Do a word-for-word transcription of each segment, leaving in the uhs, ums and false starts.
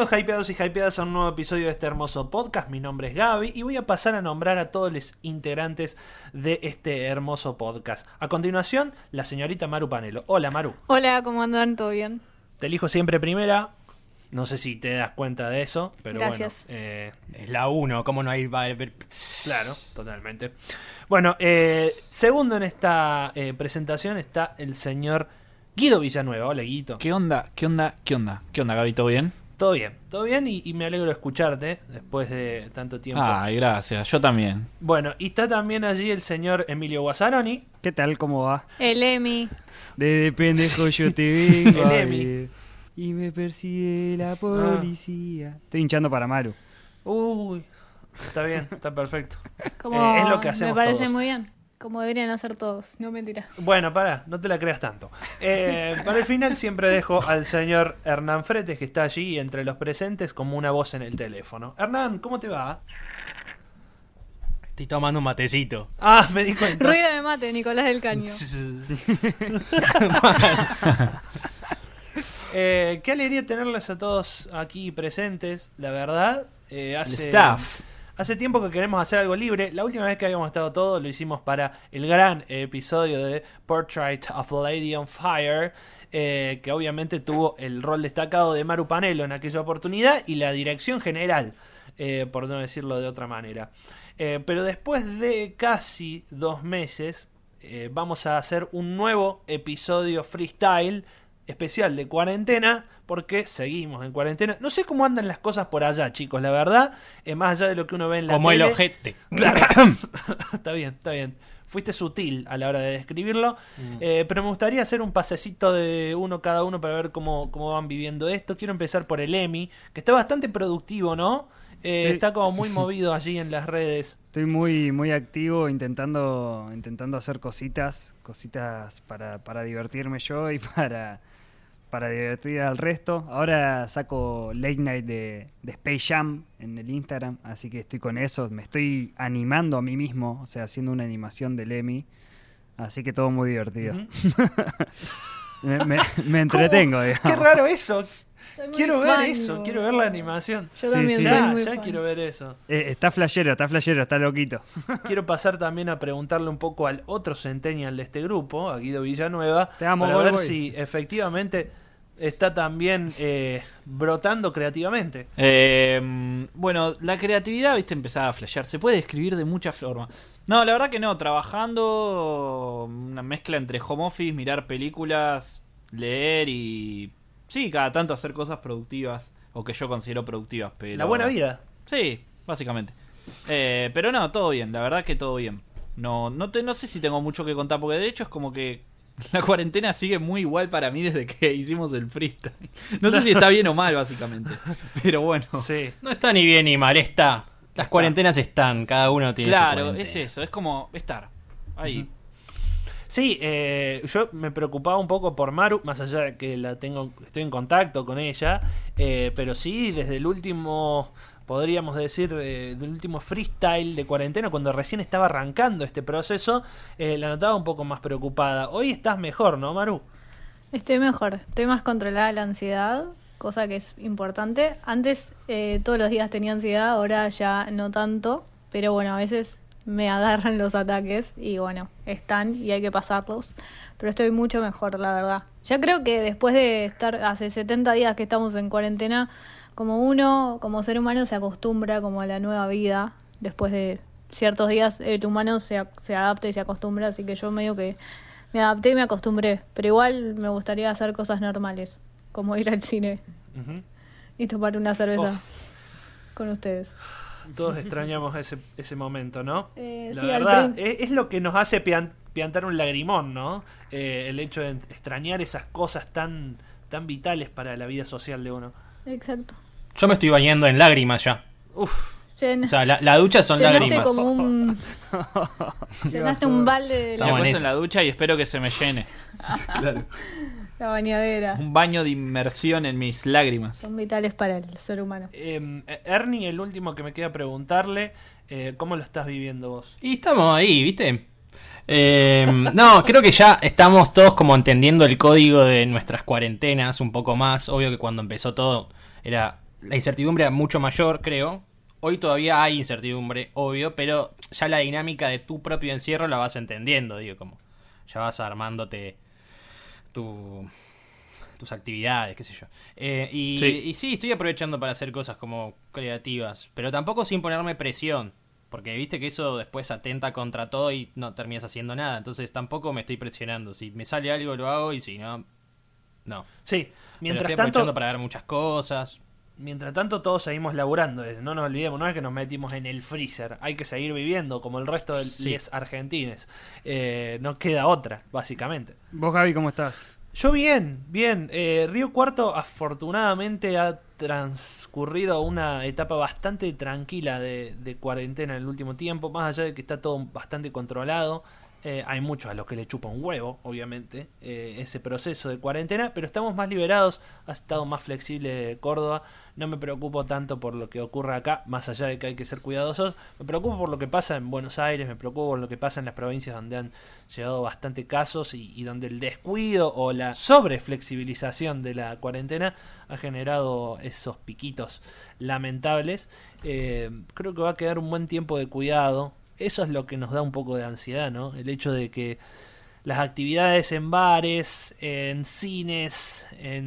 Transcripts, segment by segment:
Bienvenidos hypeados y hypeadas a un nuevo episodio de este hermoso podcast. Mi nombre es Gaby y voy a pasar a nombrar a todos los integrantes de este hermoso podcast. A continuación, la señorita Maru Panelo. Hola, Maru. Hola, ¿cómo andan? ¿Todo bien? Te elijo siempre primera. No sé si te das cuenta de eso, pero Gracias. bueno. Eh, es la uno, ¿cómo no hay? Claro, totalmente. Bueno, eh, segundo en esta eh, presentación está el señor Guido Villanueva. Hola, Guito. ¿Qué onda? ¿Qué onda? ¿Qué onda? ¿Qué onda, Gaby? ¿Todo bien? Todo bien, todo bien y, y me alegro de escucharte después de tanto tiempo. Ay, gracias, yo también. Bueno, y está también allí el señor Emilio Guazzaroni. ¿Qué tal? ¿Cómo va? El Emi. De pendejo yo te vengo El a Emi. ver, y me persigue la policía. Estoy hinchando para Maru. Uy, está bien, está perfecto. Como Eh, es lo que hacemos me parece todos. muy bien. Como deberían hacer todos. No, mentira. Bueno, pará, no te la creas tanto. Eh, para el final siempre dejo al señor Hernán Fretes, que está allí entre los presentes como una voz en el teléfono. Hernán, ¿cómo te va? Estoy tomando un matecito. Ah, me di cuenta. Ruido de mate, Nicolás del Caño. Eh, qué alegría tenerles a todos aquí presentes, la verdad. Eh, El hace, staff. hace tiempo que queremos hacer algo libre. La última vez que habíamos estado todos lo hicimos para el gran episodio de Portrait of a Lady on Fire, eh, que obviamente tuvo el rol destacado de Maru Panelo en aquella oportunidad y la dirección general, eh, por no decirlo de otra manera. Eh, pero después de casi dos meses, eh, vamos a hacer un nuevo episodio freestyle especial de cuarentena, porque seguimos en cuarentena. No sé cómo andan las cosas por allá, chicos, la verdad, eh, más allá de lo que uno ve en la Como tele. el ojete. Claro. Está bien, está bien. Fuiste sutil a la hora de describirlo, mm. eh, pero me gustaría hacer un pasecito de uno cada uno para ver cómo, cómo van viviendo esto. Quiero empezar por el Emi, que está bastante productivo, ¿no? Eh, Sí. Está como muy movido allí en las redes. Estoy muy muy activo intentando intentando hacer cositas, cositas para, para divertirme yo y para, para divertir al resto. Ahora saco Late Night de, de Space Jam en el Instagram, así que estoy con eso. Me estoy animando a mí mismo, o sea, haciendo una animación del Emi. Así que todo muy divertido. Uh-huh. me, me, me entretengo, ¿Cómo? digamos. Qué raro eso. Soy muy Quiero ver fan, eso, ¿no? quiero ver la animación. Yo Sí, también sí. soy Ya, muy ya fan. quiero ver eso. Eh, está flashero, está flashero, está loquito. Quiero pasar también a preguntarle un poco al otro centennial de este grupo, a Guido Villanueva, Te amo, para Boy ver Boy. si efectivamente está también eh, brotando creativamente. Eh, bueno, la creatividad, viste, empezaba a flashear. Se puede escribir de muchas formas. No, la verdad que no. Trabajando, una mezcla entre home office, mirar películas, leer y... Sí, cada tanto hacer cosas productivas, o que yo considero productivas, pero... La buena vida. Sí, básicamente. Eh, pero no, todo bien, la verdad que todo bien. No, no, te, no sé si tengo mucho que contar, porque de hecho es como que la cuarentena sigue muy igual para mí desde que hicimos el freestyle. No sé si está bien o mal, básicamente. Pero bueno. Sí. No está ni bien ni mal, está. Las cuarentenas están, cada uno tiene su Claro, cuarentena. es eso, es como estar ahí. Ujú. Sí, eh, yo me preocupaba un poco por Maru, más allá de que la tengo, estoy en contacto con ella, eh, pero sí, desde el último, podríamos decir, eh, del último freestyle de cuarentena, cuando recién estaba arrancando este proceso, eh, la notaba un poco más preocupada. Hoy estás mejor, ¿no, Maru? Estoy mejor. Estoy más controlada de la ansiedad, cosa que es importante. Antes eh, todos los días tenía ansiedad, ahora ya no tanto. Pero bueno, a veces me agarran los ataques y bueno, están y hay que pasarlos. Pero estoy mucho mejor, la verdad. Ya creo que después de estar hace setenta días que estamos en cuarentena, como uno, como ser humano, se acostumbra como a la nueva vida. Después de ciertos días el humano se, se adapta y se acostumbra, así que yo medio que me adapté y me acostumbré. Pero igual me gustaría hacer cosas normales, como ir al cine Uh-huh. y tomar una cerveza Uf. con ustedes. Todos extrañamos ese, ese momento, ¿no? Eh, La sí, al verdad, prin- es, es lo que nos hace pian- piantar un lagrimón, ¿no? Eh, el hecho de extrañar esas cosas tan, tan vitales para la vida social de uno. Exacto. Yo me estoy bañando en lágrimas ya. Uf. Llen- O sea, la, la ducha son llenaste lágrimas. como un... llenaste un balde de Me la, Estamos en acuesto en esa. la ducha y espero que se me llene. la bañadera. Un baño de inmersión en mis lágrimas. Son vitales para el ser humano. Eh, Ernie, el último que me queda preguntarle, eh, ¿cómo lo estás viviendo vos? Y estamos ahí, ¿viste? Eh, no, creo que ya estamos todos como entendiendo el código de nuestras cuarentenas un poco más. Obvio que cuando empezó todo era la incertidumbre era mucho mayor, creo. Hoy todavía hay incertidumbre, obvio, pero ya la dinámica de tu propio encierro la vas entendiendo, digo, como ya vas armándote tu, tus actividades, qué sé yo. Eh, y, Sí. y sí, estoy aprovechando para hacer cosas como creativas, pero tampoco sin ponerme presión, porque viste que eso después atenta contra todo y no terminas haciendo nada, entonces tampoco me estoy presionando. Si me sale algo lo hago y si no, no. Sí, Pero mientras estoy tanto, aprovechando para ver muchas cosas. mientras tanto todos seguimos laburando, eh, no nos olvidemos, no es que nos metimos en el freezer, hay que seguir viviendo como el resto de Sí. los argentines. Eh, no queda otra, básicamente. ¿Vos, Gaby, cómo estás? Yo bien, bien. Eh, Río Cuarto afortunadamente ha transcurrido una etapa bastante tranquila de, de cuarentena en el último tiempo, más allá de que está todo bastante controlado. Eh, hay muchos a los que le chupa un huevo, obviamente, eh, ese proceso de cuarentena, pero estamos más liberados, ha estado más flexible Córdoba, no me preocupo tanto por lo que ocurre acá, más allá de que hay que ser cuidadosos, me preocupo por lo que pasa en Buenos Aires, me preocupo por lo que pasa en las provincias donde han llegado bastante casos y, y donde el descuido o la sobreflexibilización de la cuarentena ha generado esos piquitos lamentables. Eh, creo que va a quedar un buen tiempo de cuidado. Eso es lo que nos da un poco de ansiedad, ¿no? El hecho de que las actividades en bares, en cines,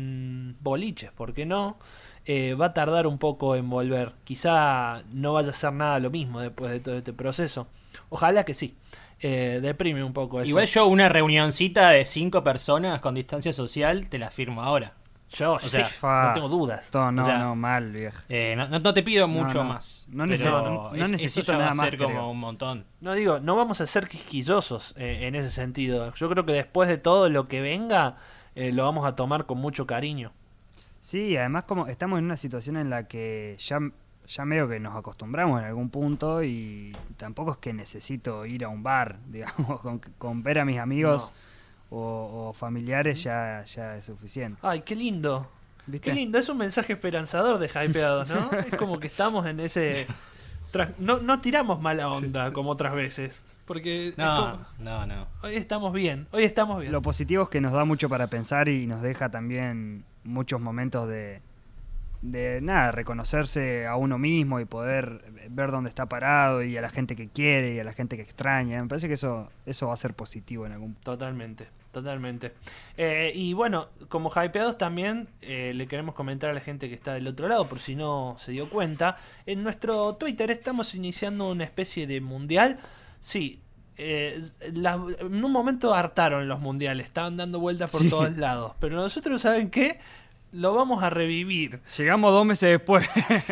en boliches, ¿por qué no? Eh, va a tardar un poco en volver. Quizá no vaya a ser nada lo mismo después de todo este proceso. Ojalá que sí. Eh, deprime un poco eso. Igual yo una reunioncita de cinco personas con distancia social te la firmo ahora. Yo, o sí, sea, no tengo dudas. Todo, no, O sea, no, mal, viejo. Eh, no, no- no te pido No, mucho no. más. No pero necesito- no- no es- necesito eso ya nada va a más, ser como creo. un montón. No digo, no vamos a ser quisquillosos eh, en ese sentido. Yo creo que después de todo lo que venga, eh, lo vamos a tomar con mucho cariño. Sí, además como estamos en una situación en la que ya, ya medio que nos acostumbramos en algún punto y tampoco es que necesito ir a un bar, digamos, con, con ver a mis amigos o, o familiares ya, ya es suficiente. Ay, qué lindo. ¿Viste? Qué lindo, es un mensaje esperanzador de Hypeados, ¿no? Es como que estamos en ese... tras- No, no tiramos mala onda como otras veces. Porque es No, como- no, no. hoy estamos bien, hoy estamos bien. Lo positivo es que nos da mucho para pensar y nos deja también muchos momentos de, de nada, reconocerse a uno mismo y poder ver dónde está parado y a la gente que quiere y a la gente que extraña. Me parece que eso, eso va a ser positivo en algún punto. Totalmente, totalmente. Eh, y bueno, como Hypeados también eh, le queremos comentar a la gente que está del otro lado, por si no se dio cuenta. En nuestro Twitter estamos iniciando una especie de mundial. Sí, eh, la- en un momento hartaron los mundiales, estaban dando vueltas por Sí. todos lados. Pero nosotros, ¿saben qué? Lo vamos a revivir. Llegamos dos meses después.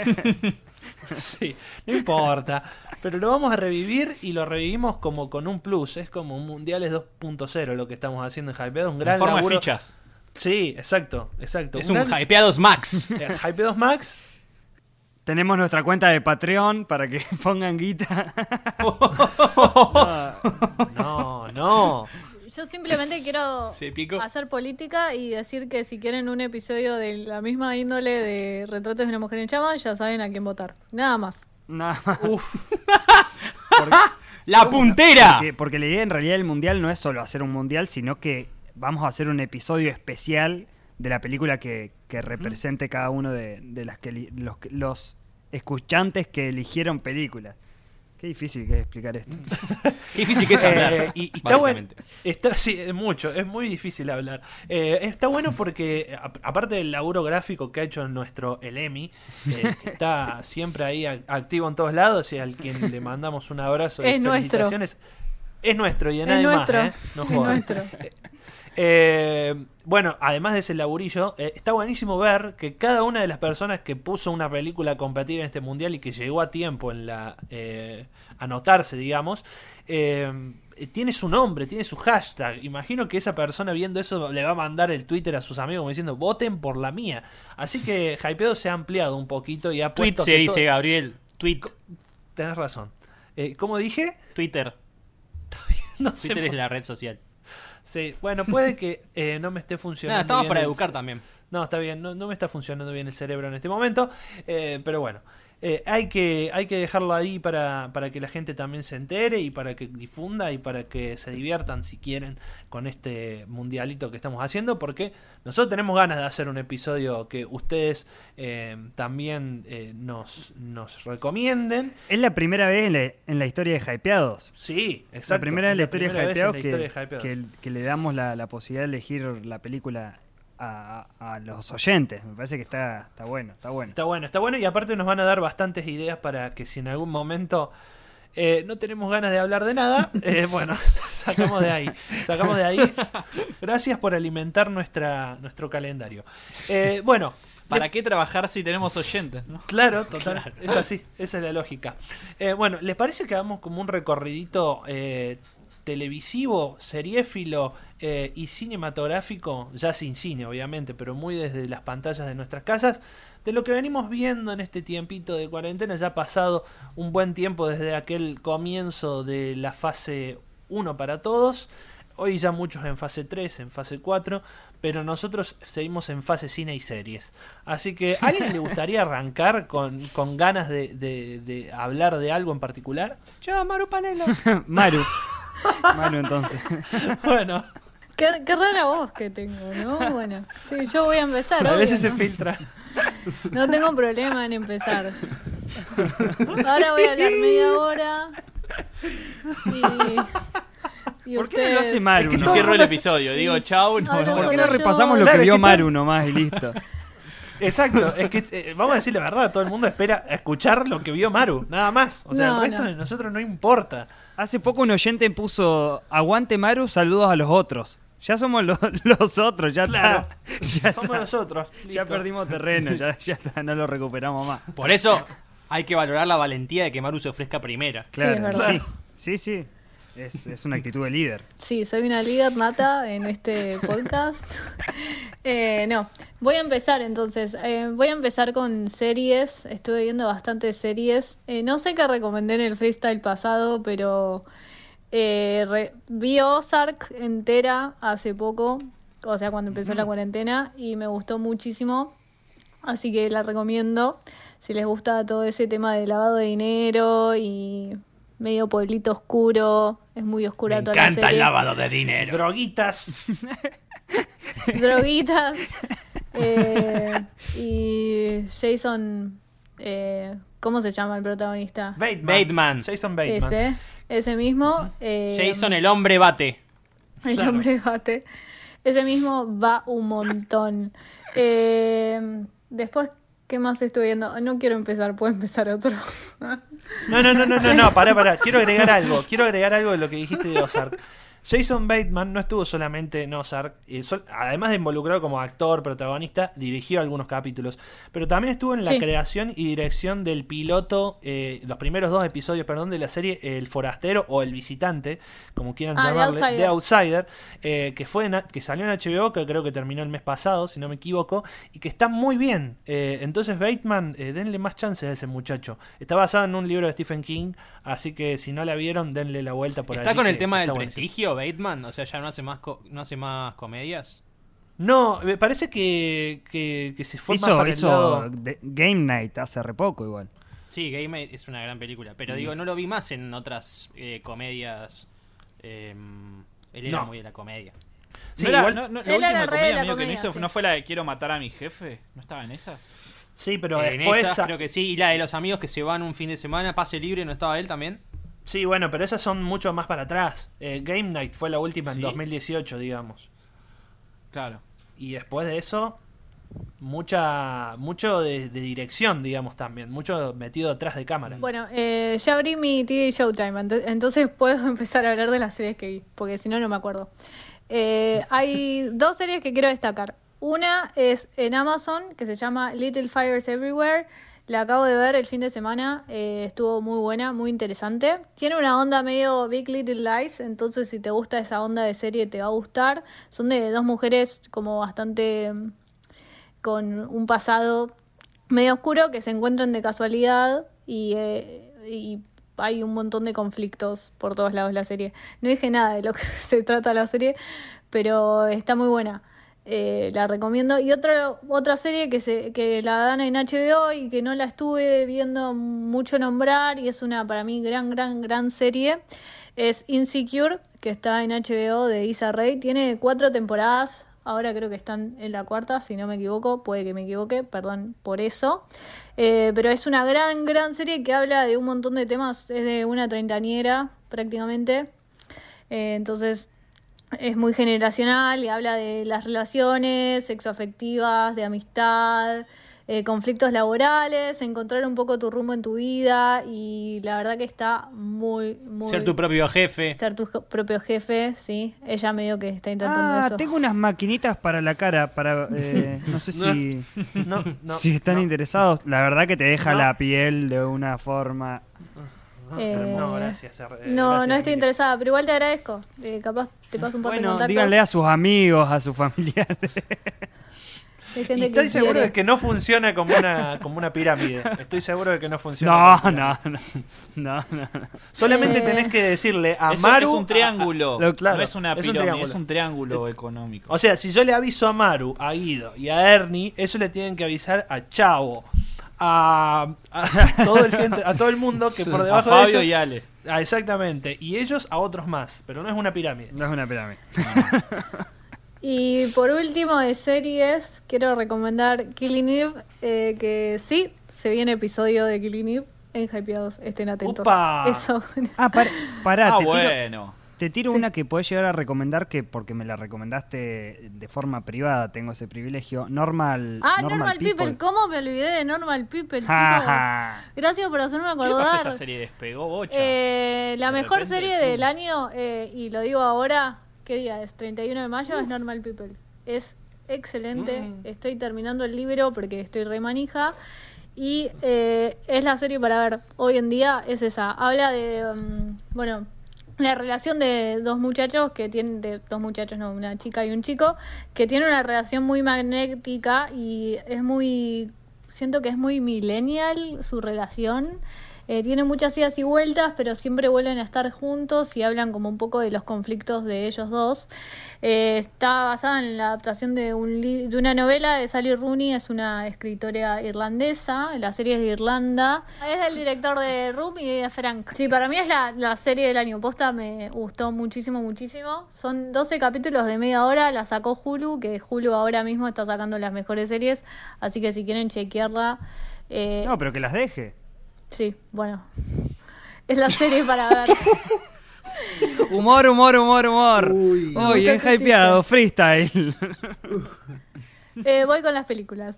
Sí, no importa. Pero lo vamos a revivir y lo revivimos como con un plus. Es como un Mundiales dos punto cero lo que estamos haciendo en Hypeados. Un gran En forma de laburo. fichas. Sí, exacto, exacto. Es un gran- Hypeados Max. eh, Hypeados Max. Tenemos nuestra cuenta de Patreon para que pongan guita. No, no. Yo simplemente quiero Se picó. hacer política y decir que si quieren un episodio de la misma índole de Retratos de una mujer en llamas, ya saben a quién votar. Nada más. Nada más. Uf, Porque- ¡La puntera! Porque, porque la idea en realidad del mundial no es solo hacer un mundial, sino que vamos a hacer un episodio especial de la película que, que represente cada uno de, de las que eli- los, que- los escuchantes que eligieron películas. Qué difícil que es explicar esto. Qué difícil que es hablar. Eh, y, y está bueno. básicamente. Está, sí, es mucho, es muy difícil hablar. Eh, está bueno porque, a- aparte del laburo gráfico que ha hecho nuestro Elemi, eh, que está siempre ahí a- activo en todos lados y al quien le mandamos un abrazo y Es nuestro. felicitaciones. Es nuestro y de Es nadie nuestro. más, ¿eh? No Es jodan. nuestro. Eh, bueno, además de ese laburillo, eh, está buenísimo ver que cada una de las personas que puso una película a competir en este mundial y que llegó a tiempo en la eh, anotarse, digamos, eh, tiene su nombre, tiene su hashtag. Imagino que esa persona viendo eso le va a mandar el Twitter a sus amigos como diciendo voten por la mía. Así que Hypeado se ha ampliado un poquito y ha Tweet puesto se que dice, todo- Gabriel. Tweet. Tenés razón. Eh, ¿Cómo dije? Twitter. No sé. Twitter es por- la red social. Sí, bueno, puede que eh, no me esté funcionando. Nada, estamos bien para el- educar también. No, está bien, no, no me está funcionando bien el cerebro en este momento, eh, pero bueno. eh, hay que hay que dejarlo ahí para, para que la gente también se entere y para que difunda y para que se diviertan si quieren con este mundialito que estamos haciendo, porque nosotros tenemos ganas de hacer un episodio que ustedes eh, también eh, nos, nos recomienden. Es la primera vez en la, en la historia de Hypeados. Sí, exacto. La primera vez en la Es historia de primera vez en Hypeados la que, historia de Hypeados. que, que le damos la, la posibilidad de elegir la película a, a, a los oyentes. Me parece que está, está bueno, está bueno. Está bueno, está bueno y aparte nos van a dar bastantes ideas para que si en algún momento eh, no tenemos ganas de hablar de nada, eh, bueno, sacamos de ahí, sacamos de ahí. Gracias por alimentar nuestra nuestro calendario. Eh, bueno, ¿Para qué trabajar si tenemos oyentes, no? claro, total, es así, esa es la lógica. Eh, bueno, ¿les parece que hagamos como un recorridito eh, televisivo, seriéfilo eh, y cinematográfico, ya sin cine obviamente, pero muy desde las pantallas de nuestras casas, de lo que venimos viendo en este tiempito de cuarentena? Ya ha pasado un buen tiempo desde aquel comienzo de la fase uno para todos. Hoy ya muchos en fase tres, en fase cuatro, pero nosotros seguimos en fase cine y series. Así que, ¿a alguien le gustaría arrancar con, con ganas de, de, de hablar de algo en particular? Yo, Maru Panelo. Maru. Maru, entonces. Bueno, Qué, qué rara voz que tengo, ¿no? Bueno, sí, yo voy a empezar. a obvio, veces se ¿no? filtra. No tengo problema en empezar. Ahora voy a hablar media hora. Y, y ¿Por qué no lo hace ustedes- Maru? Y no? cierro el episodio, digo Sí. chau. No, Ahora no, ¿Por qué solo no yo. repasamos lo Claro, que es vio que Maru nomás y listo? Exacto, es que eh, vamos a decir la verdad, todo el mundo espera escuchar lo que vio Maru, nada más. O sea, No, el resto no. de nosotros no importa. Hace poco un oyente puso aguante Maru, saludos a los otros. Ya somos los, los otros, ya Claro, está. Ya, somos está. nosotros. Ya listo. perdimos terreno, ya, ya está, no lo recuperamos más. Por eso hay que valorar la valentía de que Maru se ofrezca primera. Claro, es verdad. sí, sí, sí. Es, es una actitud de líder. Sí, soy una líder nata en este podcast. Eh, no, voy a empezar entonces. Eh, voy a empezar con series. Estuve viendo bastantes series. Eh, no sé qué recomendé en el freestyle pasado, pero eh, re- vi Ozark entera hace poco, o sea, cuando empezó la cuarentena, y me gustó muchísimo. Así que la recomiendo. Si les gusta todo ese tema de lavado de dinero y medio pueblito oscuro, es muy oscura Me toda la encanta serie. el lavado de dinero. Droguitas. Droguitas. eh, y Jason, eh, ¿cómo se llama el protagonista? Bateman. Bateman. Jason Bateman. Ese, ese mismo. eh, Jason el hombre bate. El Claro. hombre bate. Ese mismo va un montón. Eh, después, ¿qué más estoy viendo? No quiero empezar, puedo empezar otro. No, no, no, no, no, no, pará, pará. Quiero agregar algo. Quiero agregar algo de lo que dijiste de Ozark. Jason Bateman no estuvo solamente en Ozark, eh, sol- además de involucrado como actor, protagonista, dirigió algunos capítulos, pero también estuvo en la Sí. creación y dirección del piloto, eh, los primeros dos episodios, perdón, de la serie El Forastero o El Visitante, como quieran Ah, The llamarle, Outsider. The Outsider, eh, que fue en a- que salió en H B O, que creo que terminó el mes pasado, si no me equivoco, y que está muy bien. Eh, entonces Bateman, eh, denle más chances a ese muchacho. Está basado en un libro de Stephen King, así que si no la vieron, denle la vuelta por ¿Está allí, con el que tema del está buenísimo. prestigio, Bateman? O sea, ya no hace más co- no hace más comedias. No, me parece que, que, que se fue más Hizo, para el hizo lado... de- Game Night hace re poco igual. Sí, Game es una gran película, pero digo, no lo vi más en otras eh, comedias. eh, él era No. muy de la comedia. Sí, ¿No era- igual- no- no- Él la última era re de comedia la medio que no comedia, hizo sí. no fue la de Quiero matar a mi jefe. ¿No estaba en esas? Sí, pero en después... esas creo que sí, y la de los amigos que se van un fin de semana, pase libre, ¿no estaba él también? Sí, bueno, pero esas son mucho más para atrás. Eh, Game Night fue la última en Sí. dos mil dieciocho, digamos. Claro. Y después de eso, mucha mucho de, de dirección, digamos, también. Mucho metido atrás de cámara. Bueno, eh, ya abrí mi T V Showtime, ento- entonces puedo empezar a hablar de las series que vi, porque si no, no me acuerdo. Eh, hay dos series que quiero destacar. Una es en Amazon, que se llama Little Fires Everywhere. La acabo de ver el fin de semana, eh, estuvo muy buena, muy interesante. Tiene una onda medio Big Little Lies, entonces si te gusta esa onda de serie te va a gustar. Son de dos mujeres como bastante mm, con un pasado medio oscuro que se encuentran de casualidad y, eh, y hay un montón de conflictos por todos lados de la serie. No dije nada de lo que se trata la serie, pero está muy buena. Eh, la recomiendo. Y otro, otra serie que, se, que la dan en H B O y que no la estuve viendo mucho nombrar, y es una para mí gran, gran, gran serie, es Insecure, que está en H B O de Issa Rae. Tiene cuatro temporadas. Ahora creo que están en la cuarta, si no me equivoco. Puede que me equivoque, perdón por eso. Eh, pero es una gran, gran serie que habla de un montón de temas. Es de una treintañera prácticamente. Eh, entonces es muy generacional y habla de las relaciones sexoafectivas, de amistad, eh, conflictos laborales, encontrar un poco tu rumbo en tu vida, y la verdad que está muy, muy... Ser tu propio jefe. Ser tu je- propio jefe, sí. Ella medio que está intentando Ah, eso. tengo unas maquinitas para la cara, para eh, no sé si, No, no, si están no. interesados. La verdad que te deja No. la piel de una forma... Eh, No, gracias. eh, No, gracias, no estoy Emilia. interesada, pero igual te agradezco. Eh, capaz te paso un par de Bueno, contactos díganle a sus amigos, a sus familiares. de Y gente estoy que seguro quiere. de que no funciona como una, como una pirámide. Estoy seguro de que no funciona. No, como una no, pirámide. no, no, no, no. Solamente Eh, tenés que decirle a Eso Maru. es un triángulo. a- a- claro, no es una es un pirámide, triángulo. es un triángulo económico. O sea, si yo le aviso a Maru, a Guido y a Ernie, eso le tienen que avisar a Chavo, a, a todo el gente, a todo el mundo que por a debajo Fabio de ellos. y Ale. Ah, exactamente. Y ellos a otros más. Pero no es una pirámide. No es una pirámide. Y por último de series, quiero recomendar Killing Eve, eh, que sí, se viene episodio de Killing Eve en Hypeados, estén atentos. ¡Opa! Eso. Ah, par- pará, Ah, te tiro, bueno. te tiro Sí. una que podés llegar a recomendar, que porque me la recomendaste de forma privada, tengo ese privilegio. Normal, Ah, Normal, People. ¿Cómo me olvidé de Normal People, Ja, chicos? ja. Gracias por hacerme ¿Qué pasó? acordar. Esa serie despegó, bocha. Eh, la De mejor repente, serie pum. del año, eh, y lo digo ahora, ¿qué día es? treinta y uno de mayo, es Normal People. Es excelente. Mm. Estoy terminando el libro porque estoy re manija. Y eh, es la serie para ver hoy en día, es esa. Habla de, um, bueno, la relación de dos muchachos que tienen, de dos muchachos, no, una chica y un chico, que tienen una relación muy magnética y es muy, siento que es muy millennial su relación. Eh, tiene muchas idas y vueltas, pero siempre vuelven a estar juntos y hablan como un poco de los conflictos de ellos dos. Eh, está basada en la adaptación de, un li- de una novela de Sally Rooney, es una escritora irlandesa, la serie es de Irlanda. Es el director de Room y de Frank. Sí, para mí es la, la serie del año. Posta, me gustó muchísimo, muchísimo. Son doce capítulos de media hora, la sacó Hulu, que Hulu ahora mismo está sacando las mejores series, así que si quieren chequearla... Eh, No, pero que las deje. Sí, bueno. Es la serie para ver. Humor, humor, humor, humor. Uy, Me bien gusta tu hypeado, freestyle. Eh, voy con las películas.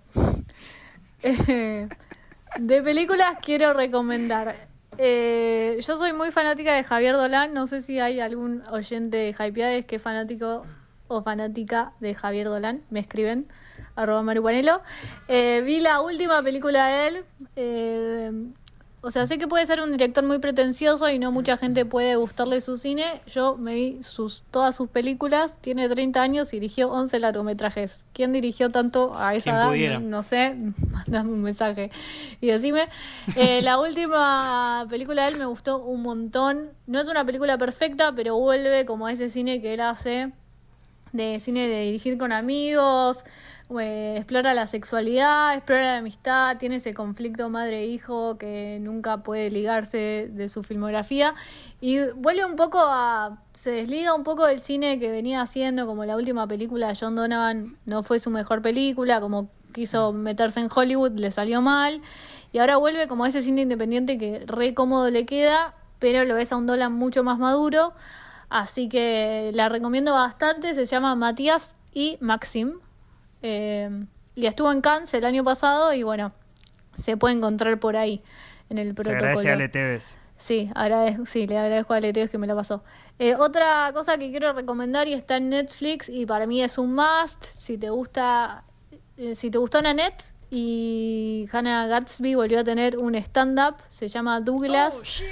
Eh, de películas quiero recomendar. Eh, yo soy muy fanática de Javier Dolan. No sé si hay algún oyente de Hypeades que es fanático o fanática de Javier Dolan. Me escriben. Arroba Marupanelo. Eh, vi la última película de él. Eh, O sea, sé que puede ser un director muy pretencioso y no mucha gente puede gustarle su cine. Yo me vi sus, todas sus películas. Tiene treinta años y dirigió once largometrajes. ¿Quién dirigió tanto a esa Quien edad? pudiera. No, no sé. Mandame un mensaje y decime. Eh, la última película de él me gustó un montón. No es una película perfecta, pero vuelve como a ese cine que él hace. De cine de dirigir con amigos, eh, explora la sexualidad, explora la amistad, tiene ese conflicto madre-hijo que nunca puede ligarse de su filmografía y vuelve un poco a... se desliga un poco del cine que venía haciendo, como la última película de John Donovan no fue su mejor película, como quiso meterse en Hollywood, le salió mal, y ahora vuelve como a ese cine independiente que re cómodo le queda, pero lo ves a un Dolan mucho más maduro. Así que la recomiendo bastante. Se llama Matías y Maxim. Eh, y estuvo en Cannes el año pasado. Y bueno, se puede encontrar por ahí en el Se protocolo. agradece a Ale Tevez. Sí, agradezco, sí, le agradezco a Leteos que me la pasó. Eh, otra cosa que quiero recomendar y está en Netflix y para mí es un must. Si te gusta, eh, si te gustó Nanette y Hannah Gatsby volvió a tener un stand-up. Se llama Douglas. Oh, shit.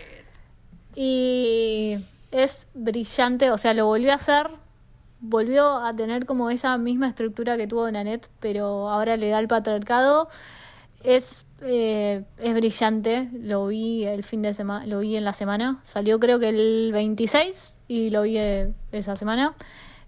Y es brillante, o sea, lo volvió a hacer, volvió a tener como esa misma estructura que tuvo Nanette, pero ahora le da el patriarcado. Es eh, es brillante, lo vi el fin de semana, lo vi en la semana, salió creo que el veintiséis y lo vi eh, esa semana.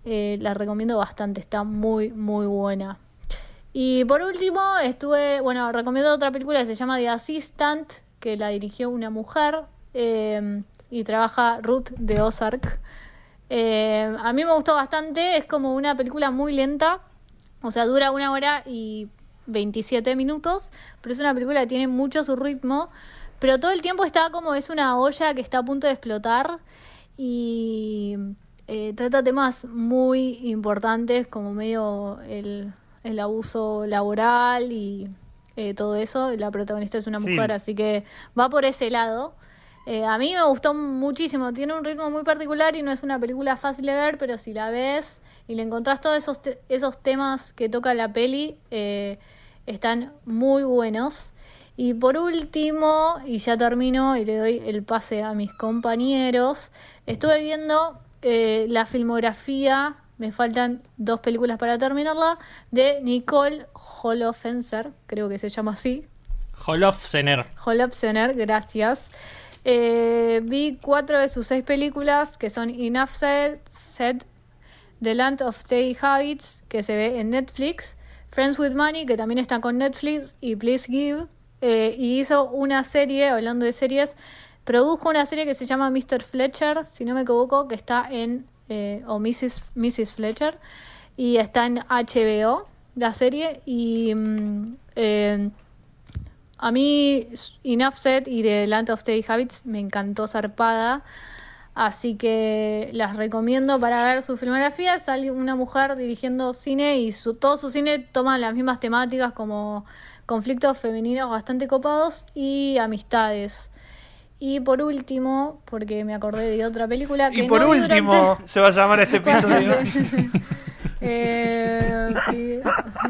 Eh, la recomiendo bastante, está muy, muy buena. Y por último, estuve, bueno, recomiendo otra película que se llama The Assistant, que la dirigió una mujer eh, y trabaja Ruth de Ozark. Eh, a mí me gustó bastante, es como una película muy lenta, o sea, dura una hora y veintisiete minutos, pero es una película que tiene mucho su ritmo, pero todo el tiempo está como es una olla que está a punto de explotar y eh, trata temas muy importantes como medio el, el abuso laboral y eh, todo eso. La protagonista es una Sí. mujer, así que va por ese lado. Eh, a mí me gustó muchísimo, tiene un ritmo muy particular y no es una película fácil de ver, pero si la ves y le encontrás todos esos, te- esos temas que toca la peli, eh, están muy buenos. Y por último, y ya termino y le doy el pase a mis compañeros, estuve viendo eh, la filmografía, me faltan dos películas para terminarla, de Nicole Holofcener, creo que se llama así. Holofcener. Holofcener, gracias. Eh, vi cuatro de sus seis películas, que son Enough Said, Said, The Land of Day Habits, que se ve en Netflix, Friends with Money, que también está con Netflix, y Please Give. Eh, y hizo una serie, hablando de series, produjo una serie que se llama mister Fletcher, si no me equivoco, que está en, eh, o missus missus Fletcher, y está en H B O, la serie, y mm, eh, a mí Enough Said y The Land of Day Habits me encantó zarpada, así que las recomiendo para ver su filmografía. Sale una mujer dirigiendo cine y su, todo su cine toma las mismas temáticas como conflictos femeninos bastante copados y amistades. Y por último, porque me acordé de otra película que Y por no vi último, durante- se va a llamar este episodio. eh, sí,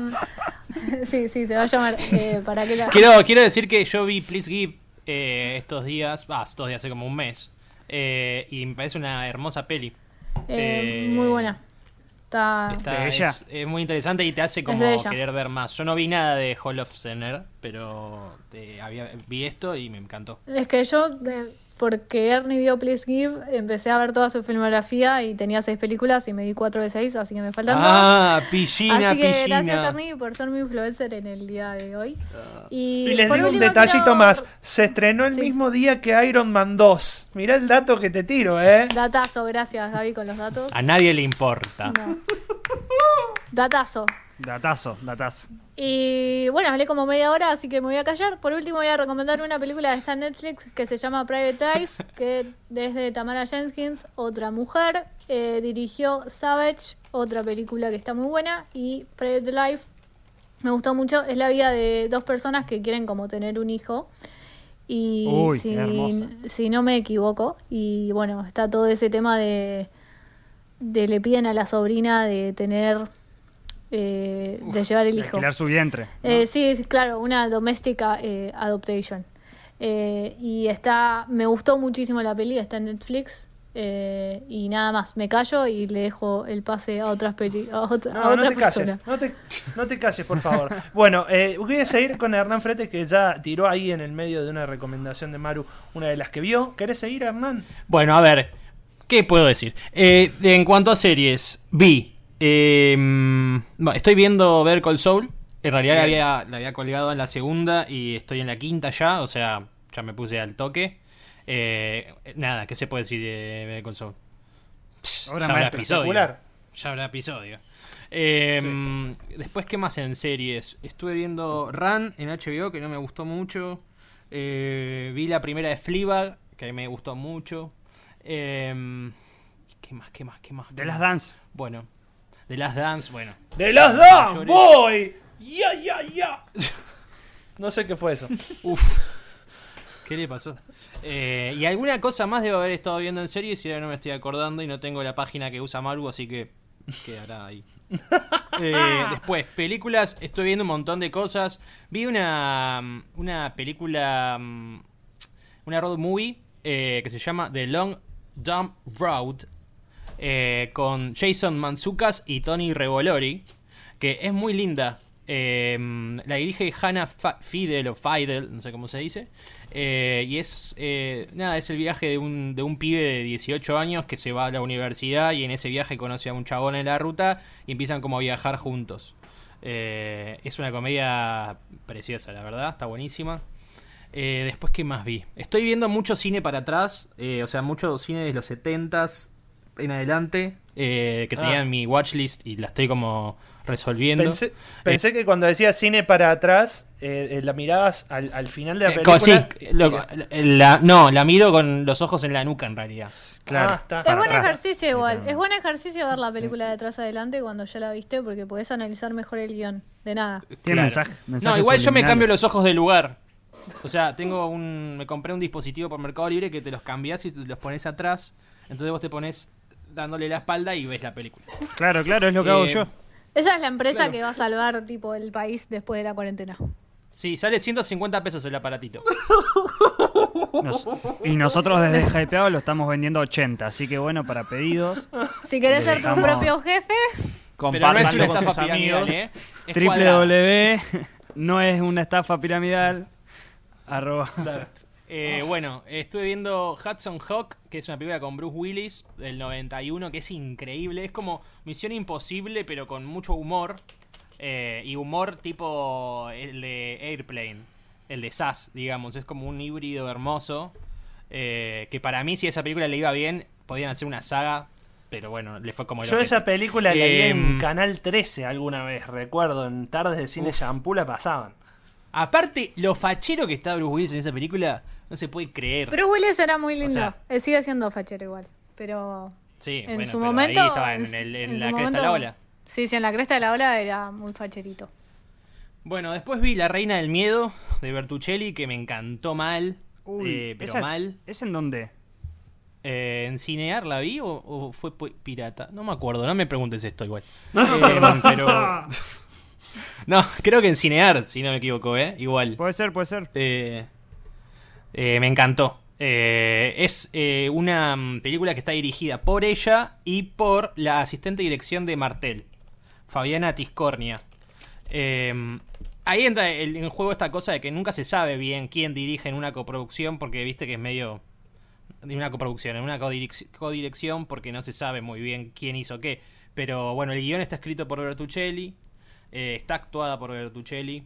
sí, sí, se va a llamar eh, para que la... Quiero, quiero decir que yo vi Please Give eh, estos días, ah, estos días hace como un mes, eh, y me parece una hermosa peli. Eh, Eh, muy buena. Está... Está, ¿De ella? es, es muy interesante y te hace como de ella. querer ver más. Yo no vi nada de Holofcener, pero eh, había, vi esto y me encantó. Es que yo, eh, porque Ernie vio Please Give, empecé a ver toda su filmografía y tenía seis películas y me di cuatro de seis, así que me faltan dos. Ah, piscina, Así que piscina. gracias Ernie por ser mi influencer en el día de hoy. Y, Y les por digo un último detallito quiero- más. Se estrenó el Sí. mismo día que Iron Man dos. Mirá el dato que te tiro, ¿eh? Datazo, gracias Gaby con los datos. A nadie le importa. No. Datazo. Datazo, datazo. Y bueno, hablé como media hora, así que me voy a callar. Por último voy a recomendar una película que está en Netflix que se llama Private Life, que es de Tamara Jenkins, otra mujer. Eh, dirigió Savage, otra película que está muy buena. Y Private Life me gustó mucho. Es la vida de dos personas que quieren como tener un hijo. Y Uy, si, qué hermosa. si no me equivoco. Y bueno, está todo ese tema de, de le piden a la sobrina de tener... Eh, de llevar el De hijo. alquilar su vientre. ¿no? Eh, sí, sí, claro, una doméstica eh, adoptation. Eh, y está, me gustó muchísimo la peli, está en Netflix. Eh, y nada más, me callo y le dejo el pase a otras peli, a, otra, a No, no otra te persona. calles, no te, no te calles, por favor. Bueno, eh, voy a seguir con Hernán Frete, que ya tiró ahí en el medio de una recomendación de Maru una de las que vio. ¿Querés seguir, Hernán? Bueno, a ver, ¿qué puedo decir? Eh, en cuanto a series, vi. Eh, bueno, estoy viendo Better Call Saul. En realidad la había, la había colgado en la segunda y estoy en la quinta ya. O sea, ya me puse al toque. Eh, nada, ¿qué se puede decir de Better Call Saul? Pss, Obra ya habrá maestra. episodio. Espectacular. Ya habrá episodio. Eh, Después, ¿qué más en series? Estuve viendo Run en H B O, que no me gustó mucho. Eh, vi la primera de Fleabag, que me gustó mucho. Eh, ¿Qué más? ¿Qué más? ¿Qué más? De ¿Qué las más? Dance. Bueno, de las Dance, bueno. ¡De las dos! Mayores. ¡Voy! ¡Ya, ya, ya! No sé qué fue eso. Uf. ¿Qué le pasó? Eh, y alguna cosa más debo haber estado viendo en series y ahora no me estoy acordando y no tengo la página que usa Maru, así que quedará ahí. Eh, después, películas, estoy viendo un montón de cosas. Vi una, una película, mm, una road movie eh, que se llama The Long Dumb Road, eh, con Jason Mantzoukas y Tony Revolori, que es muy linda. Eh, la dirige Hannah Fa- Fidel o Fidel, no sé cómo se dice. Eh, y es eh, nada, es el viaje de un, de un pibe de dieciocho años que se va a la universidad y en ese viaje conoce a un chabón en la ruta y empiezan como a viajar juntos. Eh, es una comedia preciosa, la verdad, está buenísima. Eh, después, ¿qué más vi? Estoy viendo mucho cine para atrás, eh, o sea, mucho cine de los setentas en adelante, eh, que Ah. tenía en mi watchlist y la estoy como resolviendo. Pensé, pensé que cuando decías cine para atrás, eh, eh, la mirabas al, al final de la Eh, película. co- sí, lo- la- no, la miro con los ojos en la nuca en realidad. Claro. Ah, está. Es Para buen atrás. ejercicio igual. Pero- Es buen ejercicio ver la película de atrás adelante cuando ya la viste porque podés analizar mejor el guión. De nada. Tiene Claro. mensaje, No, mensajes igual yo me subliminales. cambio los ojos de lugar. O sea, tengo un me compré un dispositivo por Mercado Libre que te los cambias y te los pones atrás. Entonces vos te pones dándole la espalda y ves la película. Claro, claro, es lo que hago Eh, yo. Esa es la empresa Claro. que va a salvar tipo el país después de la cuarentena. Sí, sale ciento cincuenta pesos el aparatito. Nos- y nosotros desde Hypeado lo estamos vendiendo a ochenta, así que bueno, para pedidos, Si querés ser tu Dejamos- propio jefe, Pero no es Compártanlo una con estafa sus amigos. piramidal, ¿eh? Es cuadrada. www no es una estafa piramidal, arroba. Eh, bueno, estuve viendo Hudson Hawk, que es una película con Bruce Willis del noventa y uno, que es increíble. Es como Misión Imposible, pero con mucho humor. Eh, y humor tipo el de Airplane, el de Sass, digamos. Es como un híbrido hermoso. Eh, que para mí, si esa película le iba bien, podían hacer una saga. Pero bueno, le fue como el Yo ojete. esa película la vi Eh, en Canal trece alguna vez, recuerdo, en tardes de cine Uf. shampoo la pasaban. Aparte, lo fachero que está Bruce Willis en esa película, no se puede creer. Bruce Willis era muy lindo. sea- Él sigue siendo fachero igual. Pero sí, en bueno, su pero momento. ahí estaba en, en- el- en en la su cresta de la momento- ola. Sí, sí, en la cresta de la ola era muy facherito. Bueno, después vi La Reina del Miedo de Bertuccelli, que me encantó mal, eh, pero ¿esa- mal. ¿Es en dónde? Eh, ¿En Cinear la vi o, o fue pi- pirata? No me acuerdo, no me preguntes esto igual. Eh, pero... No, creo que en Cinear, si no me equivoco, ¿eh? Igual. Puede ser, puede ser. Eh, eh, me encantó. Eh, es eh, una mm, película que está dirigida por ella y por la asistente de dirección de Martel, Fabiana Tiscornia. Eh, ahí entra el- en juego esta cosa de que nunca se sabe bien quién dirige en una coproducción, porque viste que es medio de una coproducción, en una codirec- codirección, porque no se sabe muy bien quién hizo qué. Pero bueno, el guión está escrito por Bertuccelli, eh, está actuada por Bertuccelli,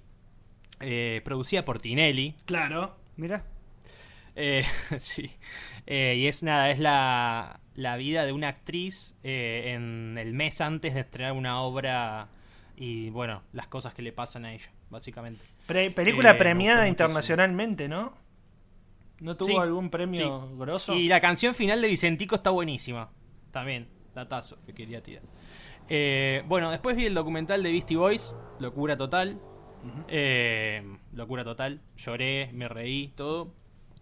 eh, producida por Tinelli. Claro. Mira. Eh, sí. Eh, y es nada, es la, la vida de una actriz eh, en el mes antes de estrenar una obra y bueno, las cosas que le pasan a ella, básicamente. Pre- película Eh, me premiada gustó internacionalmente, ¿no? ¿No tuvo Sí, algún premio sí. grosso? Y la canción final de Vicentico está buenísima. También, datazo que quería tirar. Eh, bueno, después vi el documental de Beastie Boys, locura total. Eh, locura total. Lloré, me reí, todo.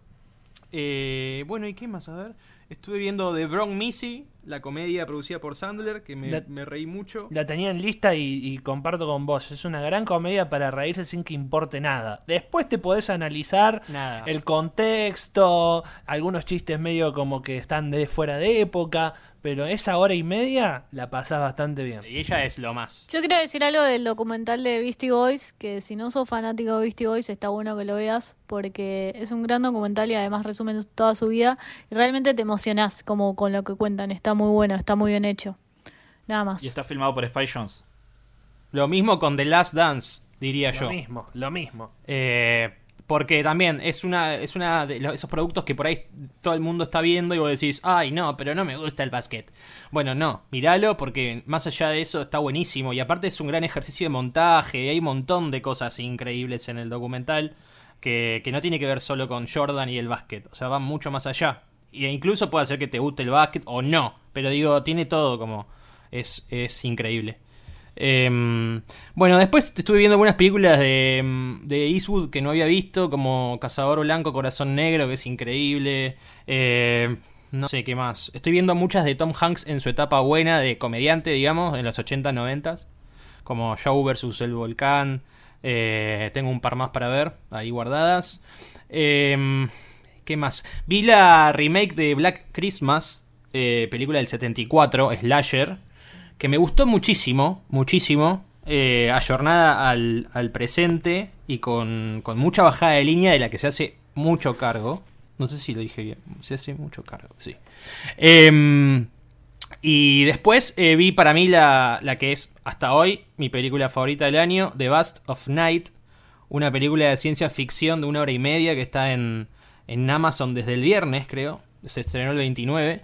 Eh, bueno, ¿y qué más? A ver. Estuve viendo The Wrong Missy, la comedia producida por Sandler, que me, La- me reí mucho. La tenía en lista y, y comparto con vos. Es una gran comedia para reírse sin que importe nada. Después te podés analizar Nada. el contexto, algunos chistes medio como que están de fuera de época, pero esa hora y media la pasás bastante bien. Y ella es lo más. Yo quiero decir algo del documental de Beastie Boys, que si no sos fanático de Beastie Boys está bueno que lo veas, porque es un gran documental y además resumen toda su vida y realmente te emocionás como con lo que cuentan, está muy bueno, está muy bien hecho. Nada más. Y está filmado por Spy Jones. Lo mismo con The Last Dance, diría Lo yo. mismo, lo mismo. Eh, porque también es una es una de los- esos productos que por ahí todo el mundo está viendo y vos decís, ay no, pero no me gusta el básquet. Bueno, no, míralo porque más allá de eso está buenísimo y aparte es un gran ejercicio de montaje y hay un montón de cosas increíbles en el documental que, que no tiene que ver solo con Jordan y el básquet, o sea, va mucho más allá. E incluso puede hacer que te guste el básquet o no, pero digo, tiene todo como... es, es increíble. Eh, bueno, después estuve viendo algunas películas de, de Eastwood que no había visto, como Cazador Blanco, Corazón Negro, que es increíble. Eh, no sé qué más. Estoy viendo muchas de Tom Hanks en su etapa buena de comediante, digamos, en los ochenta, noventa, como Joe versus el Volcán. Eh, tengo un par más para ver, ahí guardadas. Eh, ¿Qué más? Vi la remake de Black Christmas, eh, película del setenta y cuatro, Slasher, que me gustó muchísimo, muchísimo, eh, ayornada al, al presente y con, con mucha bajada de línea de la que se hace mucho cargo. No sé si lo dije bien. Se hace mucho cargo, sí. Eh, y después eh, vi para mí la, la que es hasta hoy mi película favorita del año, The Vast of Night. Una película de ciencia ficción de una hora y media que está en, en Amazon desde el viernes, creo. Se estrenó el veintinueve.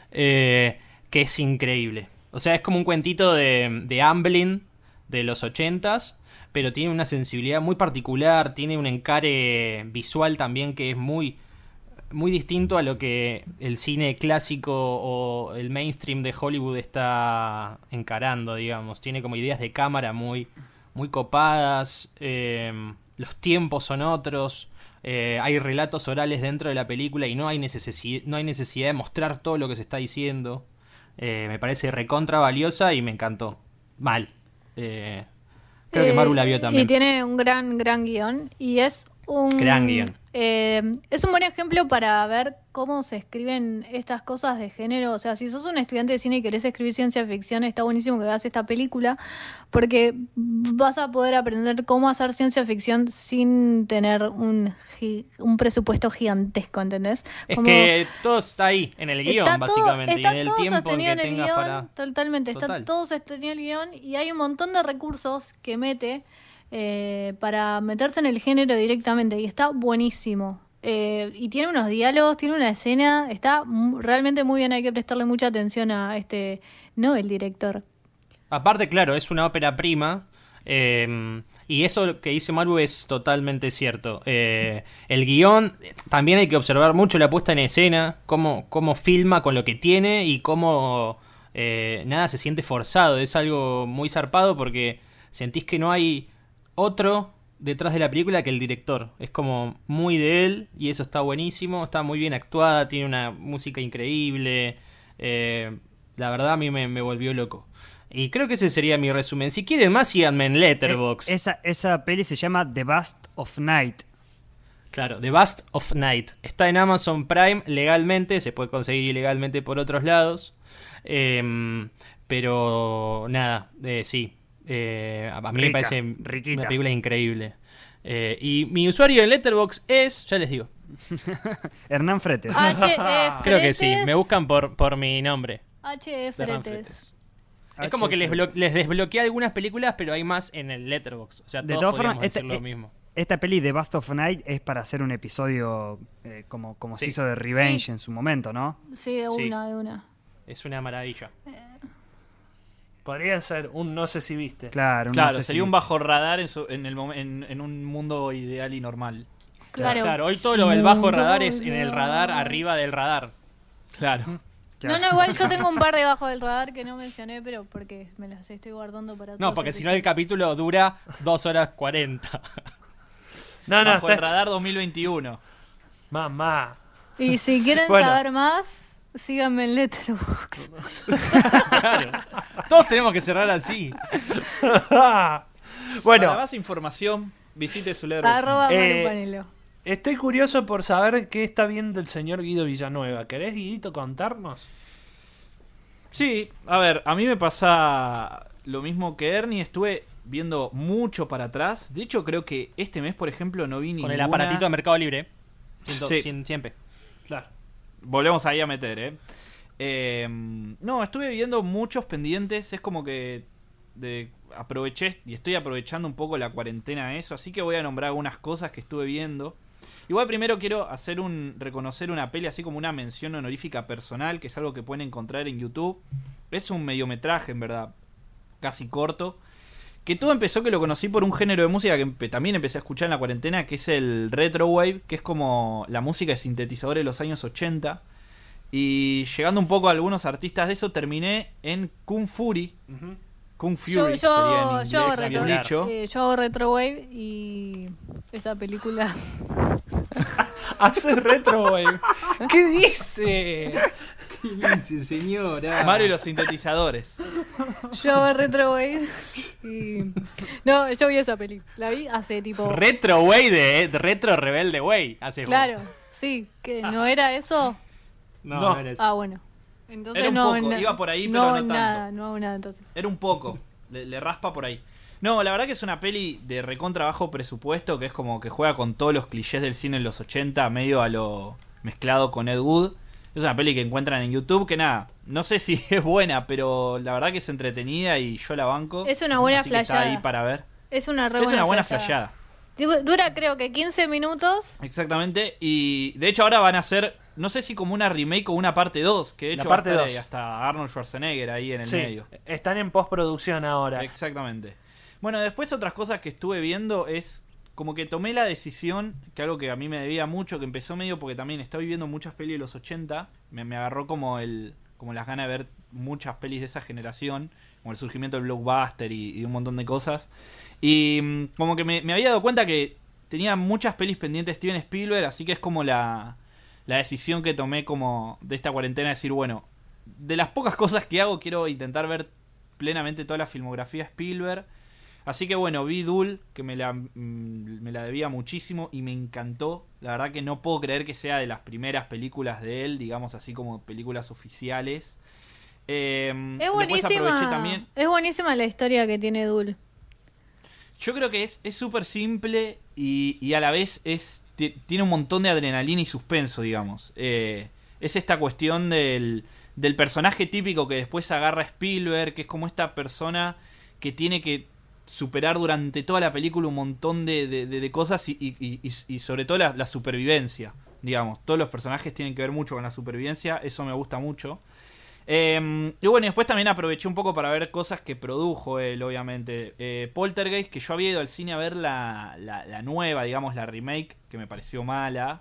Eh, que es increíble. O sea, es como un cuentito de, de Amblin de los ochentas, pero tiene una sensibilidad muy particular, tiene un encare visual también que es muy, muy distinto a lo que el cine clásico o el mainstream de Hollywood está encarando, digamos. Tiene como ideas de cámara muy, muy copadas, eh, los tiempos son otros, eh, hay relatos orales dentro de la película y no hay, necesi- no hay necesidad de mostrar todo lo que se está diciendo. Eh, me parece recontra valiosa y me encantó. Mal. Eh, creo que Maru la vio también. Y tiene un gran, gran guión. Y es un... Gran guión. Eh, es un buen ejemplo para ver cómo se escriben estas cosas de género. O sea, si sos un estudiante de cine y querés escribir ciencia ficción, está buenísimo que veas esta película, porque vas a poder aprender cómo hacer ciencia ficción sin tener un, gi- un presupuesto gigantesco, ¿entendés? Es Como- que todo está ahí, en el guión, Está todo- básicamente. está y en el todo tiempo que sostenido en el tengas guión, para. Totalmente, Total. está todo sostenido en el guión y hay un montón de recursos que mete eh, para meterse en el género directamente y está buenísimo. Eh, y tiene unos diálogos, tiene una escena, está mu- realmente muy bien, hay que prestarle mucha atención a este, no el director. Aparte, claro, es una ópera prima. eh, y eso que dice Maru es totalmente cierto. Eh, el guión, también hay que observar mucho la puesta en escena, cómo, cómo filma con lo que tiene y cómo eh, nada se siente forzado. Es algo muy zarpado porque sentís que no hay otro detrás de la película que el director. Es como muy de él y eso está buenísimo. Está muy bien actuada, tiene una música increíble. Eh, la verdad a mí me, me volvió loco. Y creo que ese sería mi resumen. Si quieren más, síganme en Letterboxd. Eh, esa, esa peli se llama The Vast of Night. Claro, The Vast of Night. Está en Amazon Prime legalmente, se puede conseguir ilegalmente por otros lados. Eh, pero nada, eh, sí. Eh, a mí Rica, me parece riquita. una película increíble. Eh, y mi usuario en Letterboxd es, ya les digo, Hernán Fretes. H E creo que sí, Fretes, me buscan por, por mi nombre. H E Hernán Fretes. Fretes. Es como que les, blo- les desbloqueé algunas películas, pero hay más en el Letterboxd. O sea, De todos todas podríamos formas, decir este- lo eh, mismo. Esta peli de Vast of Night es para hacer un episodio eh, como, como se Sí. hizo de Revenge Sí. en su momento, ¿no? Sí, de Sí. una, de una. Es una maravilla. Podría ser un no sé si viste. Claro, no Claro, sé sería si- un bajo radar en, su- en, el momen- en, en un mundo ideal y normal. Claro. Claro, hoy todo lo del bajo Mundo radar es en el ideal. radar, arriba del radar. Claro. No, no, igual yo tengo un par debajo del radar que no mencioné, pero porque me las estoy guardando para No, otros porque si no el episodios. capítulo dura dos horas cuarenta. No, no, Bajo el está... radar dos mil veintiuno. Mamá. Y si quieren Bueno. saber más, síganme en Letterboxd. Claro. Todos tenemos que cerrar así. Bueno, Para más información, visite su Letterboxd. Arroba Eh, Maru Panelo. estoy curioso por saber qué está viendo el señor Guido Villanueva. ¿Querés, Guidito, contarnos? Sí, a ver, a mí me pasa lo mismo que Ernie. Estuve viendo mucho para atrás. De hecho, creo que este mes, por ejemplo, no vi Con ninguna... el aparatito de Mercado Libre. Ciento- Sí. cien- siempre. Claro. Volvemos ahí a meter, ¿eh? Eh, no, estuve viendo muchos pendientes. Es como que de, aproveché y estoy aprovechando un poco la cuarentena a eso. Así que voy a nombrar algunas cosas que estuve viendo. Igual primero quiero hacer un reconocer una peli así como una mención honorífica personal, que es algo que pueden encontrar en YouTube. Es un mediometraje, en verdad, casi corto. Que todo empezó que lo conocí por un género de música que empe- también empecé a escuchar en la cuarentena, que es el retrowave, que es como la música de sintetizadores de los años ochenta. Y llegando un poco a algunos artistas de eso, terminé en Kung Fury. Kung Fury Yo, yo, sería en yo, inglés, hago bien retro, dicho. eh, yo hago Retrowave y esa película. Hace retro, güey. ¿Qué dice? Sí, señora. Mario y los sintetizadores. Yo hago Retrowave y. No, yo vi esa película. La vi hace tipo. Retro Way de eh, Retro Rebelde Way. Hace Claro, sí, que no era eso. No, No. no era eso. Ah, bueno. Entonces Era un no, poco, na- iba por ahí, no pero hago no tanto. nada, no hago nada entonces. Era un poco. Le, le raspa por ahí. No, la verdad que es una peli de recontra bajo presupuesto, que es como que juega con todos los clichés del cine en los ochenta, medio a lo mezclado con Ed Wood. Es una peli que encuentran en YouTube, que nada, no sé si es buena, pero la verdad que es entretenida y yo la banco. Es una buena así que está flasheada. ahí para ver. Es una, re Es una buena flasheada. flasheada. Dura creo que quince minutos. Exactamente, y de hecho ahora van a hacer, no sé si como una remake o una parte dos, que de La hecho parte va a estar dos. hasta Arnold Schwarzenegger ahí en el Sí, medio. están en postproducción ahora. Exactamente. Bueno, después otras cosas que estuve viendo es como que tomé la decisión, que algo que a mí me debía mucho, que empezó medio porque también estaba viendo muchas pelis de los ochenta, me, me agarró como el como las ganas de ver muchas pelis de esa generación, como el surgimiento del blockbuster y, y un montón de cosas. Y mm, como que me, me había dado cuenta que tenía muchas pelis pendientes de Steven Spielberg, así que es como la, la decisión que tomé como de esta cuarentena, decir, bueno, de las pocas cosas que hago quiero intentar ver plenamente toda la filmografía de Spielberg. Así que bueno, vi Duel, que me la, mm, me la debía muchísimo y me encantó. La verdad que no puedo creer que sea de las primeras películas de él, digamos así como películas oficiales. Eh, Es después aproveché buenísima. también. Es buenísima la historia que tiene Dul. Yo creo que es es súper simple y, y a la vez es ti- tiene un montón de adrenalina y suspenso, digamos. Eh, es esta cuestión del, del personaje típico que después agarra a Spielberg, que es como esta persona que tiene que superar durante toda la película un montón de, de, de- de cosas y, y, y, y sobre todo la, la supervivencia, digamos. Todos los personajes tienen que ver mucho con la supervivencia, eso me gusta mucho. Eh, y bueno, y después también aproveché un poco para ver cosas que produjo él, obviamente. Eh, Poltergeist, que yo había ido al cine a ver la, la, la nueva, digamos, la remake, que me pareció mala.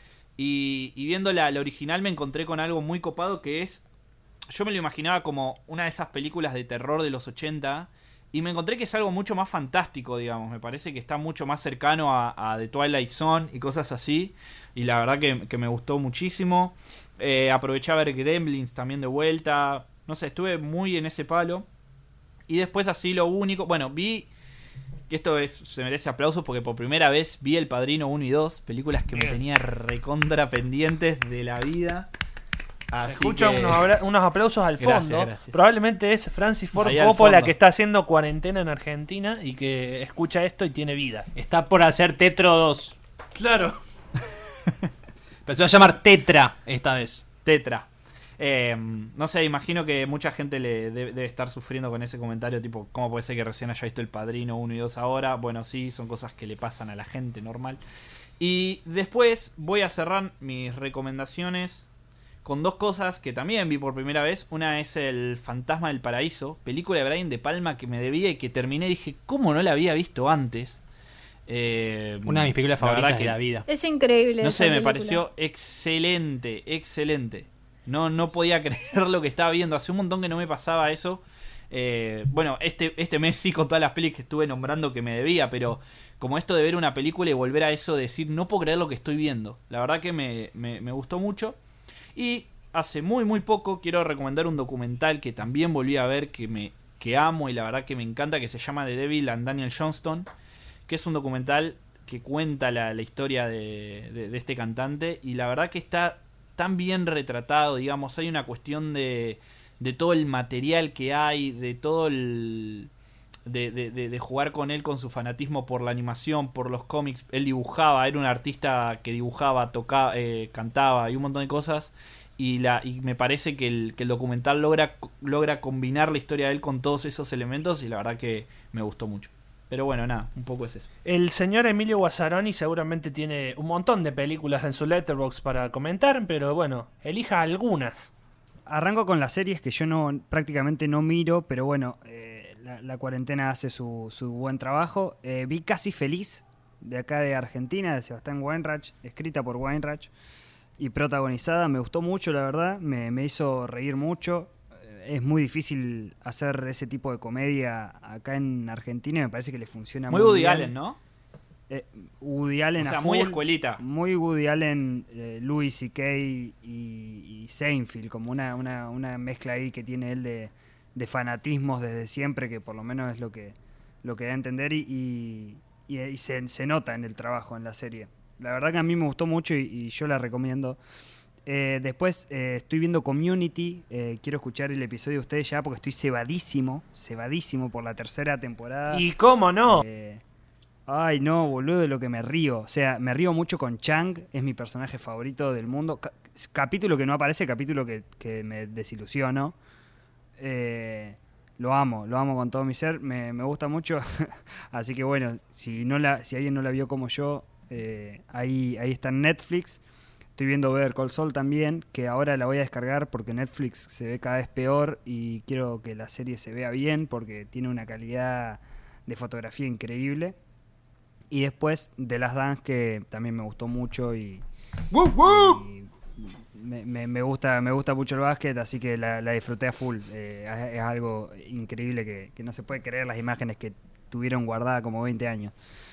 Y, y viendo la, la original me encontré con algo muy copado que es... Yo me lo imaginaba como una de esas películas de terror de los ochenta. Y me encontré que es algo mucho más fantástico, digamos. Me parece que está mucho más cercano a, a The Twilight Zone y cosas así. Y la verdad que, que me gustó muchísimo. Eh, aproveché a ver Gremlins también de vuelta. No sé, estuve muy en ese palo. Y después así lo único... Bueno, vi... Que esto es, se merece aplausos porque por primera vez vi El Padrino uno y dos. Películas que me tenía recontra pendientes de la vida. Se Así escuchan que- unos, abra- unos aplausos al Gracias, fondo. gracias. Probablemente es Francis Ford Ahí al Coppola fondo. que está haciendo cuarentena en Argentina y que escucha esto y tiene vida. Está por hacer Tetro dos. Claro. Pero se va a llamar Tetra esta vez. Tetra. Eh, no sé, imagino que mucha gente le debe, debe estar sufriendo con ese comentario, tipo, ¿cómo puede ser que recién haya visto El Padrino uno y dos ahora? Bueno, sí, son cosas que le pasan a la gente normal. Y después voy a cerrar mis recomendaciones con dos cosas que también vi por primera vez. Una es El Fantasma del Paraíso, película de Brian De Palma que me debía y que terminé y dije, ¿cómo no la había visto antes? Eh, Una de mis películas la verdad favoritas que de la vida. Es increíble. no esa sé, me película. pareció excelente, excelente. No, no podía creer lo que estaba viendo. Hace un montón que no me pasaba eso. Eh, bueno, este, este mes sí con todas las pelis que estuve nombrando que me debía, pero como esto de ver una película y volver a eso de decir, no puedo creer lo que estoy viendo. La verdad que me, me, me gustó mucho. Y hace muy muy poco quiero recomendar un documental que también volví a ver, que me que amo y la verdad que me encanta, que se llama The Devil and Daniel Johnston, que es un documental que cuenta la, la historia de, de, de este cantante y la verdad que está tan bien retratado, digamos, hay una cuestión de, de todo el material que hay, de todo el... De, de, de, de jugar con él, con su fanatismo por la animación, por los cómics. Él dibujaba, era un artista que dibujaba, tocaba, eh, cantaba y un montón de cosas. Y, la, y me parece que el, que el documental logra, logra combinar la historia de él con todos esos elementos y la verdad que me gustó mucho. Pero bueno, nada, un poco es eso. El señor Emilio Guazzaroni seguramente tiene un montón de películas en su Letterboxd para comentar, pero bueno, elija algunas. Arranco con las series que yo no prácticamente no miro, pero bueno, eh, la, la cuarentena hace su, su buen trabajo. Eh, vi Casi Feliz, de acá de Argentina, de Sebastián Weinreich, escrita por Weinreich y protagonizada. Me gustó mucho, la verdad, me, me hizo reír mucho. Eh, Es muy difícil hacer ese tipo de comedia acá en Argentina y me parece que le funciona Muy muy, Woody bien. Allen, ¿no? Eh, Woody Allen O sea, a muy full, escuelita. muy Woody Allen, eh, Louis C K y, y Seinfeld, como una, una, una mezcla ahí que tiene él de, de fanatismos desde siempre, que por lo menos es lo que, lo que da a entender y, y, y- y se, se nota en el trabajo, en la serie. La verdad que a mí me gustó mucho y, y yo la recomiendo. Eh, después eh, estoy viendo Community. Eh, quiero escuchar el episodio de ustedes ya porque estoy cebadísimo, cebadísimo por la tercera temporada. ¿Y cómo no? Eh, ay, no, boludo, de lo que me río. O sea, me río mucho con Chang, es mi personaje favorito del mundo. Ca- capítulo que no aparece, capítulo que, que me desilusiono. Eh, lo amo, lo amo con todo mi ser, me, me gusta mucho. Así que bueno, si no la, si alguien no la vio como yo, eh, ahí, ahí está en Netflix. Estoy viendo Better Call Saul también, que ahora la voy a descargar porque Netflix se ve cada vez peor y quiero que la serie se vea bien porque tiene una calidad de fotografía increíble. Y después The Last Dance, que también me gustó mucho y, ¡Woo, woo! y me, me, me gusta me gusta mucho el básquet, así que la, la disfruté a full. Eh, es, es algo increíble que, que no se puede creer las imágenes que tuvieron guardadas como veinte años.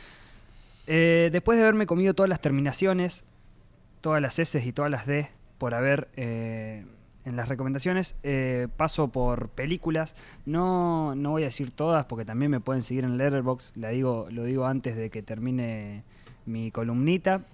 Eh, después de haberme comido todas las terminaciones, todas las S y todas las D por haber eh, en las recomendaciones, eh, paso por películas. No, no voy a decir todas porque también me pueden seguir en Letterboxd. La digo, lo digo antes de que termine mi columnita.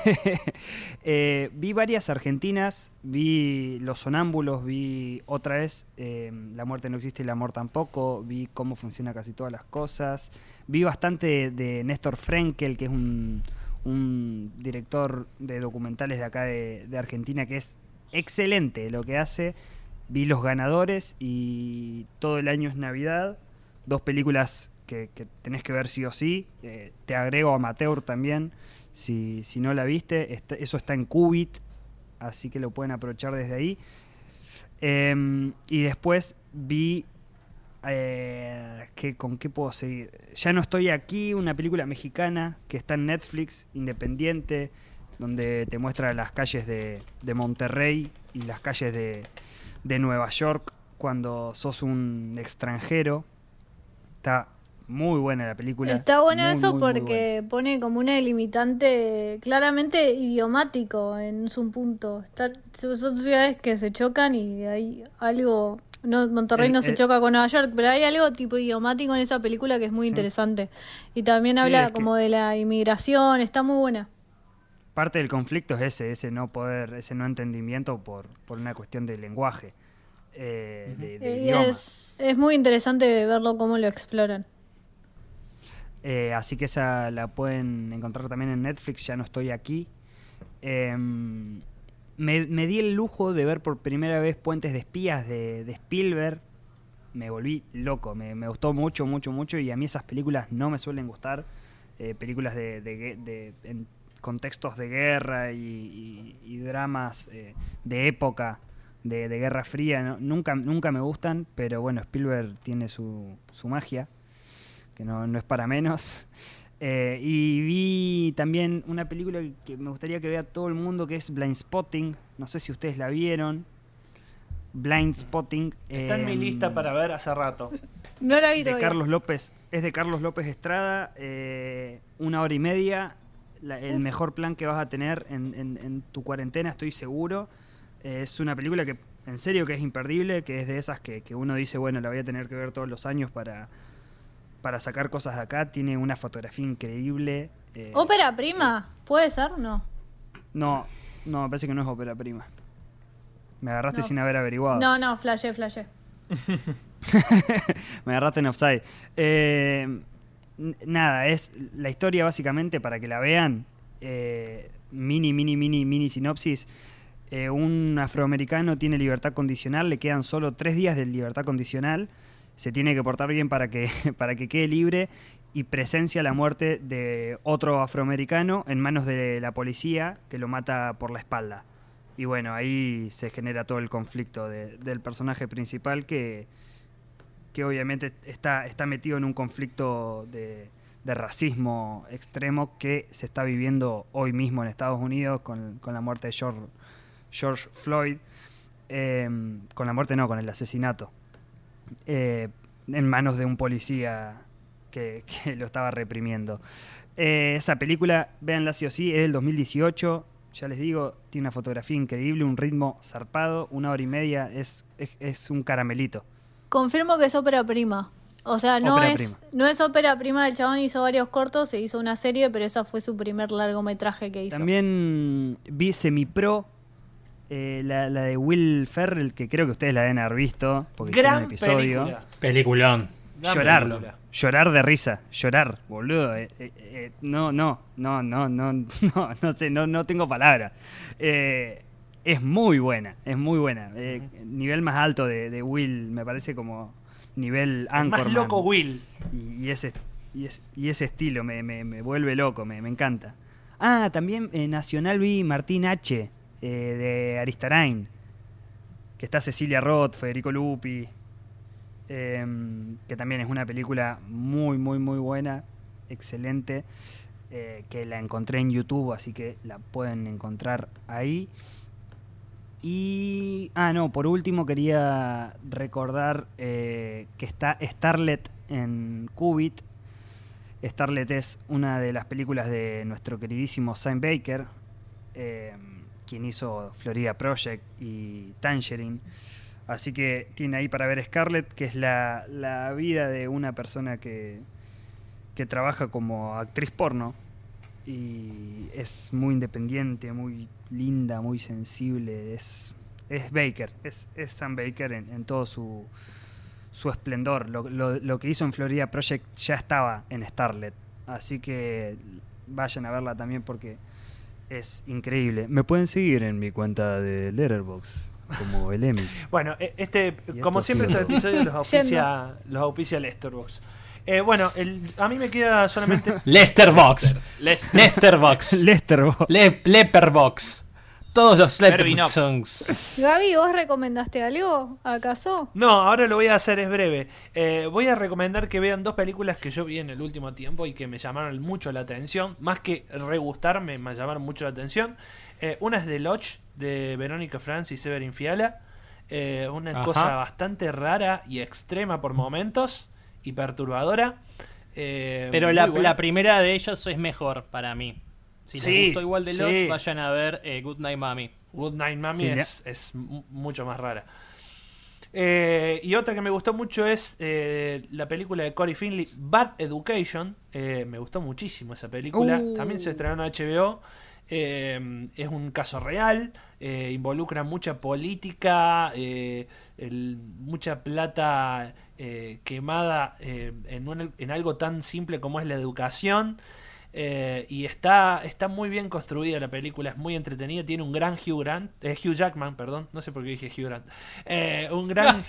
eh, vi varias argentinas, vi Los Sonámbulos, vi otra vez eh, La muerte no existe y el amor tampoco, vi Cómo funciona casi todas las cosas, vi bastante de, de Néstor Frenkel, que es un, un director de documentales de acá de, de Argentina, que es excelente lo que hace. Vi Los Ganadores y Todo el año es Navidad, dos películas que, que tenés que ver sí o sí. Eh, te agrego Amateur también, si, si no la viste. Está, eso está en Qubit, así que lo pueden aprovechar desde ahí. Eh, y después vi... Eh, ¿qué, ¿Con qué puedo seguir? Ya no estoy aquí, una película mexicana que está en Netflix, independiente, donde te muestra las calles de, de Monterrey y las calles de, de Nueva York cuando sos un extranjero. Está muy buena la película. Está bueno muy, eso muy, muy porque buena. pone como una delimitante claramente idiomático en su punto. Está, son ciudades que se chocan y hay algo... No, Monterrey El- no se el- choca con Nueva York, pero hay algo tipo idiomático en esa película que es muy Sí. interesante. Y también Sí, habla es que- como de la inmigración, está muy buena. Parte del conflicto es ese, ese no poder, ese no entendimiento por, por una cuestión de lenguaje, eh, de, de Eh, y idioma. es, es muy interesante verlo cómo lo exploran. Eh, así que esa la pueden encontrar también en Netflix, ya no estoy aquí. Eh, me, me di el lujo de ver por primera vez Puentes de Espías de, de Spielberg. Me volví loco, me, me gustó mucho, mucho, mucho. Y a mí esas películas no me suelen gustar. Eh, películas de, de, de- de- en contextos de guerra y, y- y dramas eh, de época, de, de Guerra Fría, no- nunca, nunca me gustan. Pero bueno, Spielberg tiene su, su magia, que no, no es para menos. Eh, y vi también una película que me gustaría que vea todo el mundo, que es Blindspotting. No sé si ustedes la vieron. Blindspotting. Está en mi eh, lista para ver hace rato. No la vi de todavía. Carlos López. Es de Carlos López Estrada. eh, una hora y media. La- el mejor plan que vas a tener en, en- en tu cuarentena, estoy seguro. Eh, es una película que, en serio, que es imperdible, que es de esas que, que uno dice, bueno, la voy a tener que ver todos los años para, para sacar cosas de acá. Tiene una fotografía increíble. eh, ¿Ópera prima? ¿Puede ser? No. No, no, me parece que no es ópera prima. Me agarraste No. sin haber averiguado. No, no, flashé, flashé. Me agarraste en offside. Eh, n- nada, es la historia básicamente para que la vean. eh, mini, mini, mini, mini sinopsis. Eh, un afroamericano tiene libertad condicional, le quedan solo tres días de libertad condicional. Se tiene que portar bien para que, para que quede libre y presencia la muerte de otro afroamericano en manos de la policía que lo mata por la espalda. Y bueno, ahí se genera todo el conflicto de- del personaje principal que, que obviamente está, está metido en un conflicto de, de racismo extremo que se está viviendo hoy mismo en Estados Unidos con, con la muerte de George, George Floyd. Eh, con la muerte no, con el asesinato. Eh, en manos de un policía que, que lo estaba reprimiendo. Eh, esa película, véanla sí o sí, es del dos mil dieciocho. Ya les digo, tiene una fotografía increíble, un ritmo zarpado, una hora y media, es, es, es un caramelito. Confirmo que es ópera prima. O sea, no Ópera es, prima. no es ópera prima, el chabón hizo varios cortos, se hizo una serie, pero esa fue su primer largometraje que hizo. También vi Semipro, Eh, la, la de Will Ferrell, que creo que ustedes la deben haber visto, porque hicieron un Gran episodio. película. Peliculón. Gran Llorar, película. llorar de risa, llorar, boludo. Eh, eh, eh, no, no, no, no, no, no, no sé, no, no tengo palabras. Eh, es muy buena, es muy buena. Eh, nivel más alto de, de Will, me parece como nivel El Anchorman. más loco Will. Y, y ese, y, ese, y ese estilo me, me, me vuelve loco, me, me encanta. Ah, también eh, Nacional vi Martín H. Eh, de Aristarain, que está Cecilia Roth, Federico Lupi, eh, que también es una película muy, muy, muy buena, excelente, eh, que la encontré en YouTube, así que la pueden encontrar ahí. Y, ah, no, por último quería recordar eh, que está Starlet en Qubit. Starlet es una de las películas de nuestro queridísimo Sam Baker, eh, quien hizo Florida Project y Tangerine. Así que tiene ahí para ver Scarlett, que es la, la vida de una persona que, que trabaja como actriz porno. Y es muy independiente, muy linda, muy sensible. Es, es Baker, es, es Sam Baker en, en todo su, su esplendor. Lo, lo, lo que hizo en Florida Project ya estaba en Starlet. Así que vayan a verla también porque es increíble. Me pueden seguir en mi cuenta de Letterboxd como el Emi. Bueno, eh, este, Y como esto siempre, ha sido estos episodios los auspicia, los auspicia Letterboxd. Eh, bueno, el, a mí me queda solamente. Lesterbox. Lester. Lesterbox. Letterboxd. Le Leperbox. Todos los Verbinox. Letterbox. Gaby, ¿vos recomendaste algo? ¿Acaso? No, ahora lo voy a hacer, es breve. Eh, voy a recomendar que vean dos películas que yo vi en el último tiempo y que me llamaron mucho la atención. Más que regustarme, me llamaron mucho la atención. Eh, una es The Lodge, de Verónica Franz y Severin Fiala. Eh, una Ajá. cosa bastante rara y extrema por momentos y perturbadora. Eh, Pero muy la, buena. la primera de ellos es mejor para mí. Si les Sí, gustó igual de sí. Lodge, vayan a ver eh, Good Night Mommy. Good Night Mommy Sí, es, es mu- mucho más rara. Eh, y otra que me gustó mucho es eh, la película de Corey Finley, Bad Education. Eh, me gustó muchísimo esa película. Uh. También se estrenó en H B O. Eh, es un caso real. eh, involucra mucha política, eh, el- mucha plata eh, quemada eh, en, un- en algo tan simple como es la educación. Eh, y está, está muy bien construida la película, es muy entretenida, tiene un gran Hugh Grant, eh, Hugh Jackman, perdón, no sé por qué dije Hugh Grant, eh, un gran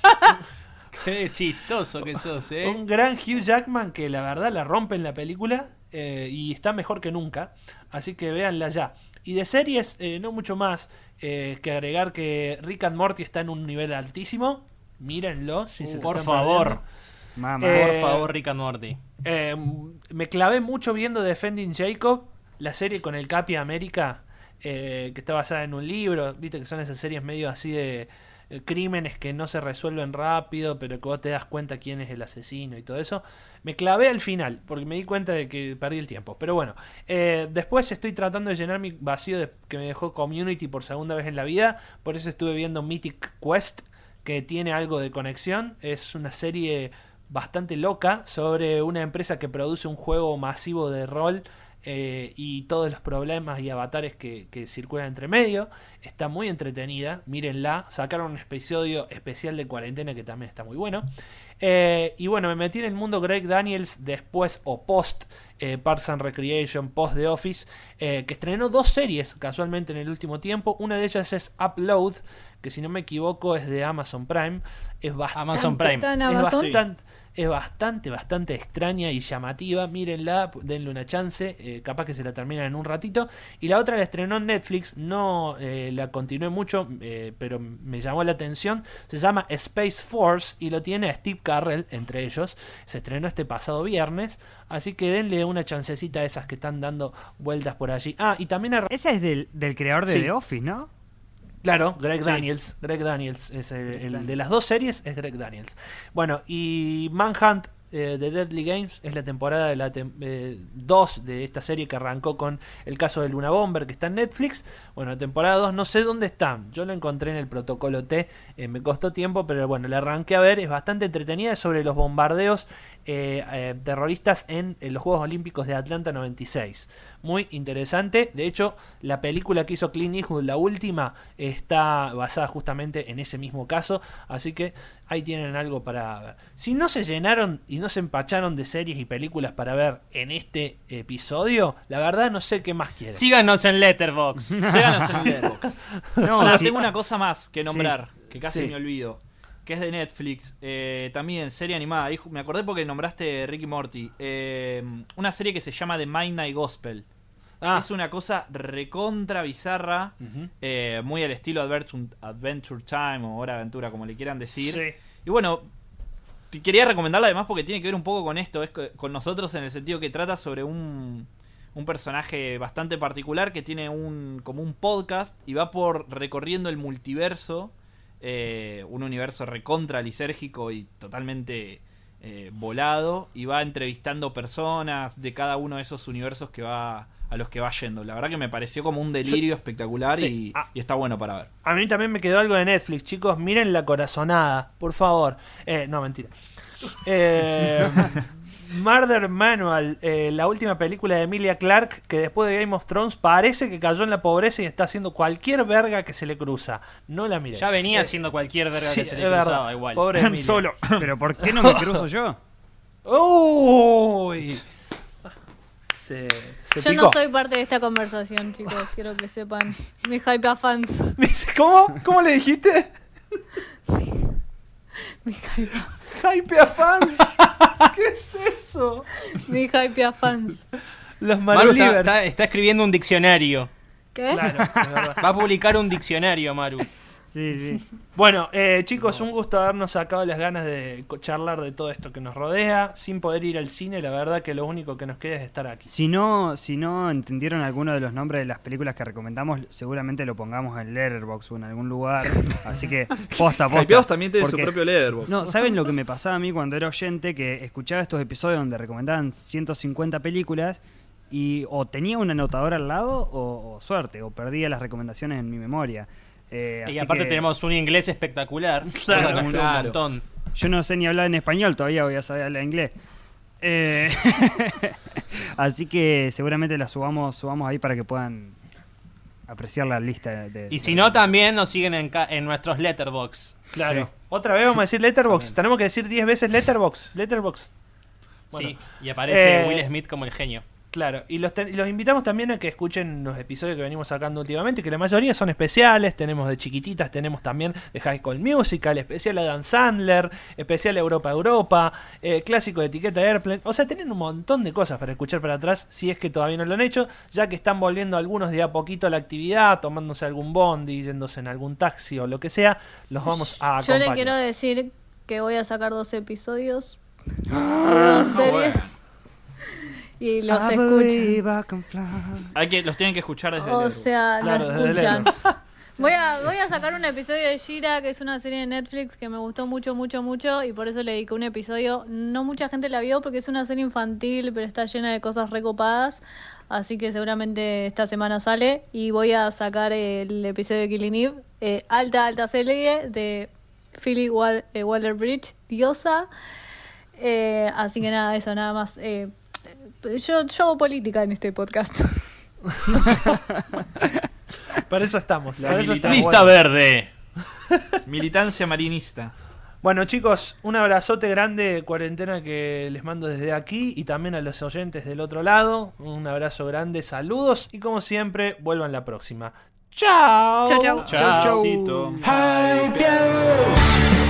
Qué chistoso que sos, ¿eh? un gran Hugh Jackman que la verdad la rompe en la película eh, y está mejor que nunca, así que véanla ya. Y de series, eh, no mucho más eh, que agregar que Rick and Morty está en un nivel altísimo, mírenlo, si se lo Por están favor. perdiendo. Mamá. Eh, Por favor, Rick and Morty. Eh, me clavé mucho viendo Defending Jacob, la serie con el Capi América, eh, que está basada en un libro. Viste que son esas series medio así de eh, crímenes que no se resuelven rápido, pero que vos te das cuenta quién es el asesino y todo eso. Me clavé al final, porque me di cuenta de que perdí el tiempo. Pero bueno, eh, después estoy tratando de llenar mi vacío de, que me dejó Community por segunda vez en la vida. Por eso estuve viendo Mythic Quest, que tiene algo de conexión. Es una serie bastante loca sobre una empresa que produce un juego masivo de rol eh, y todos los problemas y avatares que, que circulan entre medio. Está muy entretenida, mírenla. Sacaron un episodio especial de cuarentena que también está muy bueno. Eh, y bueno, me metí en el mundo Greg Daniels después o post eh, Parks and Recreation, post The Office, eh, que estrenó dos series casualmente en el último tiempo. Una de ellas es Upload, que si no me equivoco es de Amazon Prime. Es bastante, Amazon Prime. ¿Está en es Amazon? bastante, es bastante, bastante extraña y llamativa. Mírenla, denle una chance. Eh, capaz que se la terminan en un ratito. Y la otra la estrenó en Netflix. No eh, la continué mucho, eh, pero me llamó la atención. Se llama Space Force y lo tiene Steve Carell entre ellos. Se estrenó este pasado viernes. Así que denle una chancecita a esas que están dando vueltas por allí. Ah, y también... arran- Esa es del, del creador de Sí. The Office, ¿no? Claro, Greg Sí. Daniels. Greg Daniels es el, el de las dos series, es Greg Daniels. Bueno, y Manhunt eh, de Deadly Games es la temporada de la dos de esta serie que arrancó con el caso de Luna Bomber, que está en Netflix. Bueno, temporada dos, no sé dónde están. Yo la encontré en el protocolo T, eh, me costó tiempo, pero bueno, la arranqué a ver. Es bastante entretenida, es sobre los bombardeos eh, eh, terroristas en, en los Juegos Olímpicos de Atlanta noventa y seis. muy interesante. De hecho, la película que hizo Clint Eastwood, la última, está basada justamente en ese mismo caso. Así que ahí tienen algo para ver. Si no se llenaron y no se empacharon de series y películas para ver en este episodio, la verdad no sé qué más quieren. Síganos en Letterboxd. Síganos en Letterboxd. No, Ahora, sí. tengo una cosa más que nombrar, Sí. que casi Sí. me olvido. Que es de Netflix, eh, también serie animada. Hijo, me acordé porque nombraste Ricky Morty. Eh, una serie que se llama The Midnight Gospel. Ah, Es una cosa recontra bizarra, ujú. eh, eh, muy al estilo Adventure, Adventure Time o Hora de Aventura, como le quieran decir. Sí. Y bueno, te quería recomendarla además porque tiene que ver un poco con esto, es co- con nosotros en el sentido que trata sobre un, un personaje bastante particular que tiene un como un podcast y va por recorriendo el multiverso, eh, un universo recontra lisérgico y totalmente eh, volado, y va entrevistando personas de cada uno de esos universos que va a los que va yendo. La verdad que me pareció como un delirio espectacular Sí. y, Ah. y está bueno para ver. A mí también me quedó algo de Netflix, chicos. Miren La Corazonada, por favor. Eh, no, mentira. Eh, Murder Manual, eh, la última película de Emilia Clarke, que después de Game of Thrones parece que cayó en la pobreza y está haciendo cualquier verga que se le cruza. No la miré. Ya venía Eh, haciendo cualquier verga sí, que se le es verdad. cruzaba igual. Pobre Emilia. Solo. Pero ¿por qué no me cruzo yo? Uy. Se, se Yo picó. no soy parte de esta conversación, chicos. Quiero que sepan. Mi hype fans. Me dice, ¿Cómo? ¿Cómo le dijiste? Mi hype, Hype a fans. ¿Qué es eso? mi hype fans. Los Maru está, Marulivers. está- está escribiendo un diccionario. ¿Qué? Claro, es verdad. Va a publicar un diccionario, Maru. Sí, sí. Bueno, eh, chicos, un gusto habernos sacado las ganas de co- charlar de todo esto que nos rodea, sin poder ir al cine. La verdad que lo único que nos queda es estar aquí. Si no, si no entendieron alguno de los nombres de las películas que recomendamos, seguramente lo pongamos en Letterboxd o en algún lugar. Así que posta, posta. Hypeados también tiene su Porque- propio Letterboxd. No, ¿saben lo que me pasaba a mí cuando era oyente? Que escuchaba estos episodios donde recomendaban ciento cincuenta películas y o tenía un anotador al lado o, o suerte, o perdía las recomendaciones en mi memoria. Eh, Y así aparte que tenemos un inglés espectacular. Claro, Eso nos ayuda claro. un montón. yo no sé ni hablar en español, todavía voy a saber hablar inglés. Eh, así que seguramente la subamos, subamos ahí para que puedan apreciar la lista de... de- Y si no, también nos siguen en, ca- en nuestros letterbox. Claro. Sí. Otra vez vamos a decir Letterboxd. Tenemos que decir diez veces Letterboxd. Letterboxd. Bueno, Sí, y aparece eh, Will Smith como el genio. Claro, y los, te- y los invitamos también a que escuchen los episodios que venimos sacando últimamente, que la mayoría son especiales. Tenemos de chiquititas, tenemos también de High School Musical, especial Adam Sandler, especial Europa Europa, eh, clásico de etiqueta Airplane. O sea, tienen un montón de cosas para escuchar para atrás, si es que todavía no lo han hecho, ya que están volviendo algunos de a poquito a la actividad, tomándose algún bondi, yéndose en algún taxi o lo que sea, los vamos a Yo acompañar. le quiero decir que voy a sacar dos episodios de dos series y los I escucho. believe I can fly. Hay que, los tienen que escuchar desde O Letterboxd. sea, Claro, lo desde escuchan. Letterboxd. Voy a, voy a sacar un episodio de Shira, que es una serie de Netflix que me gustó mucho, mucho, mucho, y por eso le dediqué un episodio. No mucha gente la vio porque es una serie infantil, pero está llena de cosas recopadas, así que seguramente esta semana sale. Y voy a sacar el episodio de Killing Eve, eh, alta, alta serie de Philly Wall- eh, Waller-Bridge, diosa. Eh, así que nada, eso, nada más. Eh, yo, yo hago política en este podcast. Para eso estamos. La para eso militancia. estamos. Lista Bueno. verde. Militancia marinista. Bueno, chicos, un abrazote grande de cuarentena que les mando desde aquí y también a los oyentes del otro lado. Un abrazo grande, saludos y como siempre, vuelvan la próxima. ¡Chao! Chau, chau. Chau, chau. Hypeados.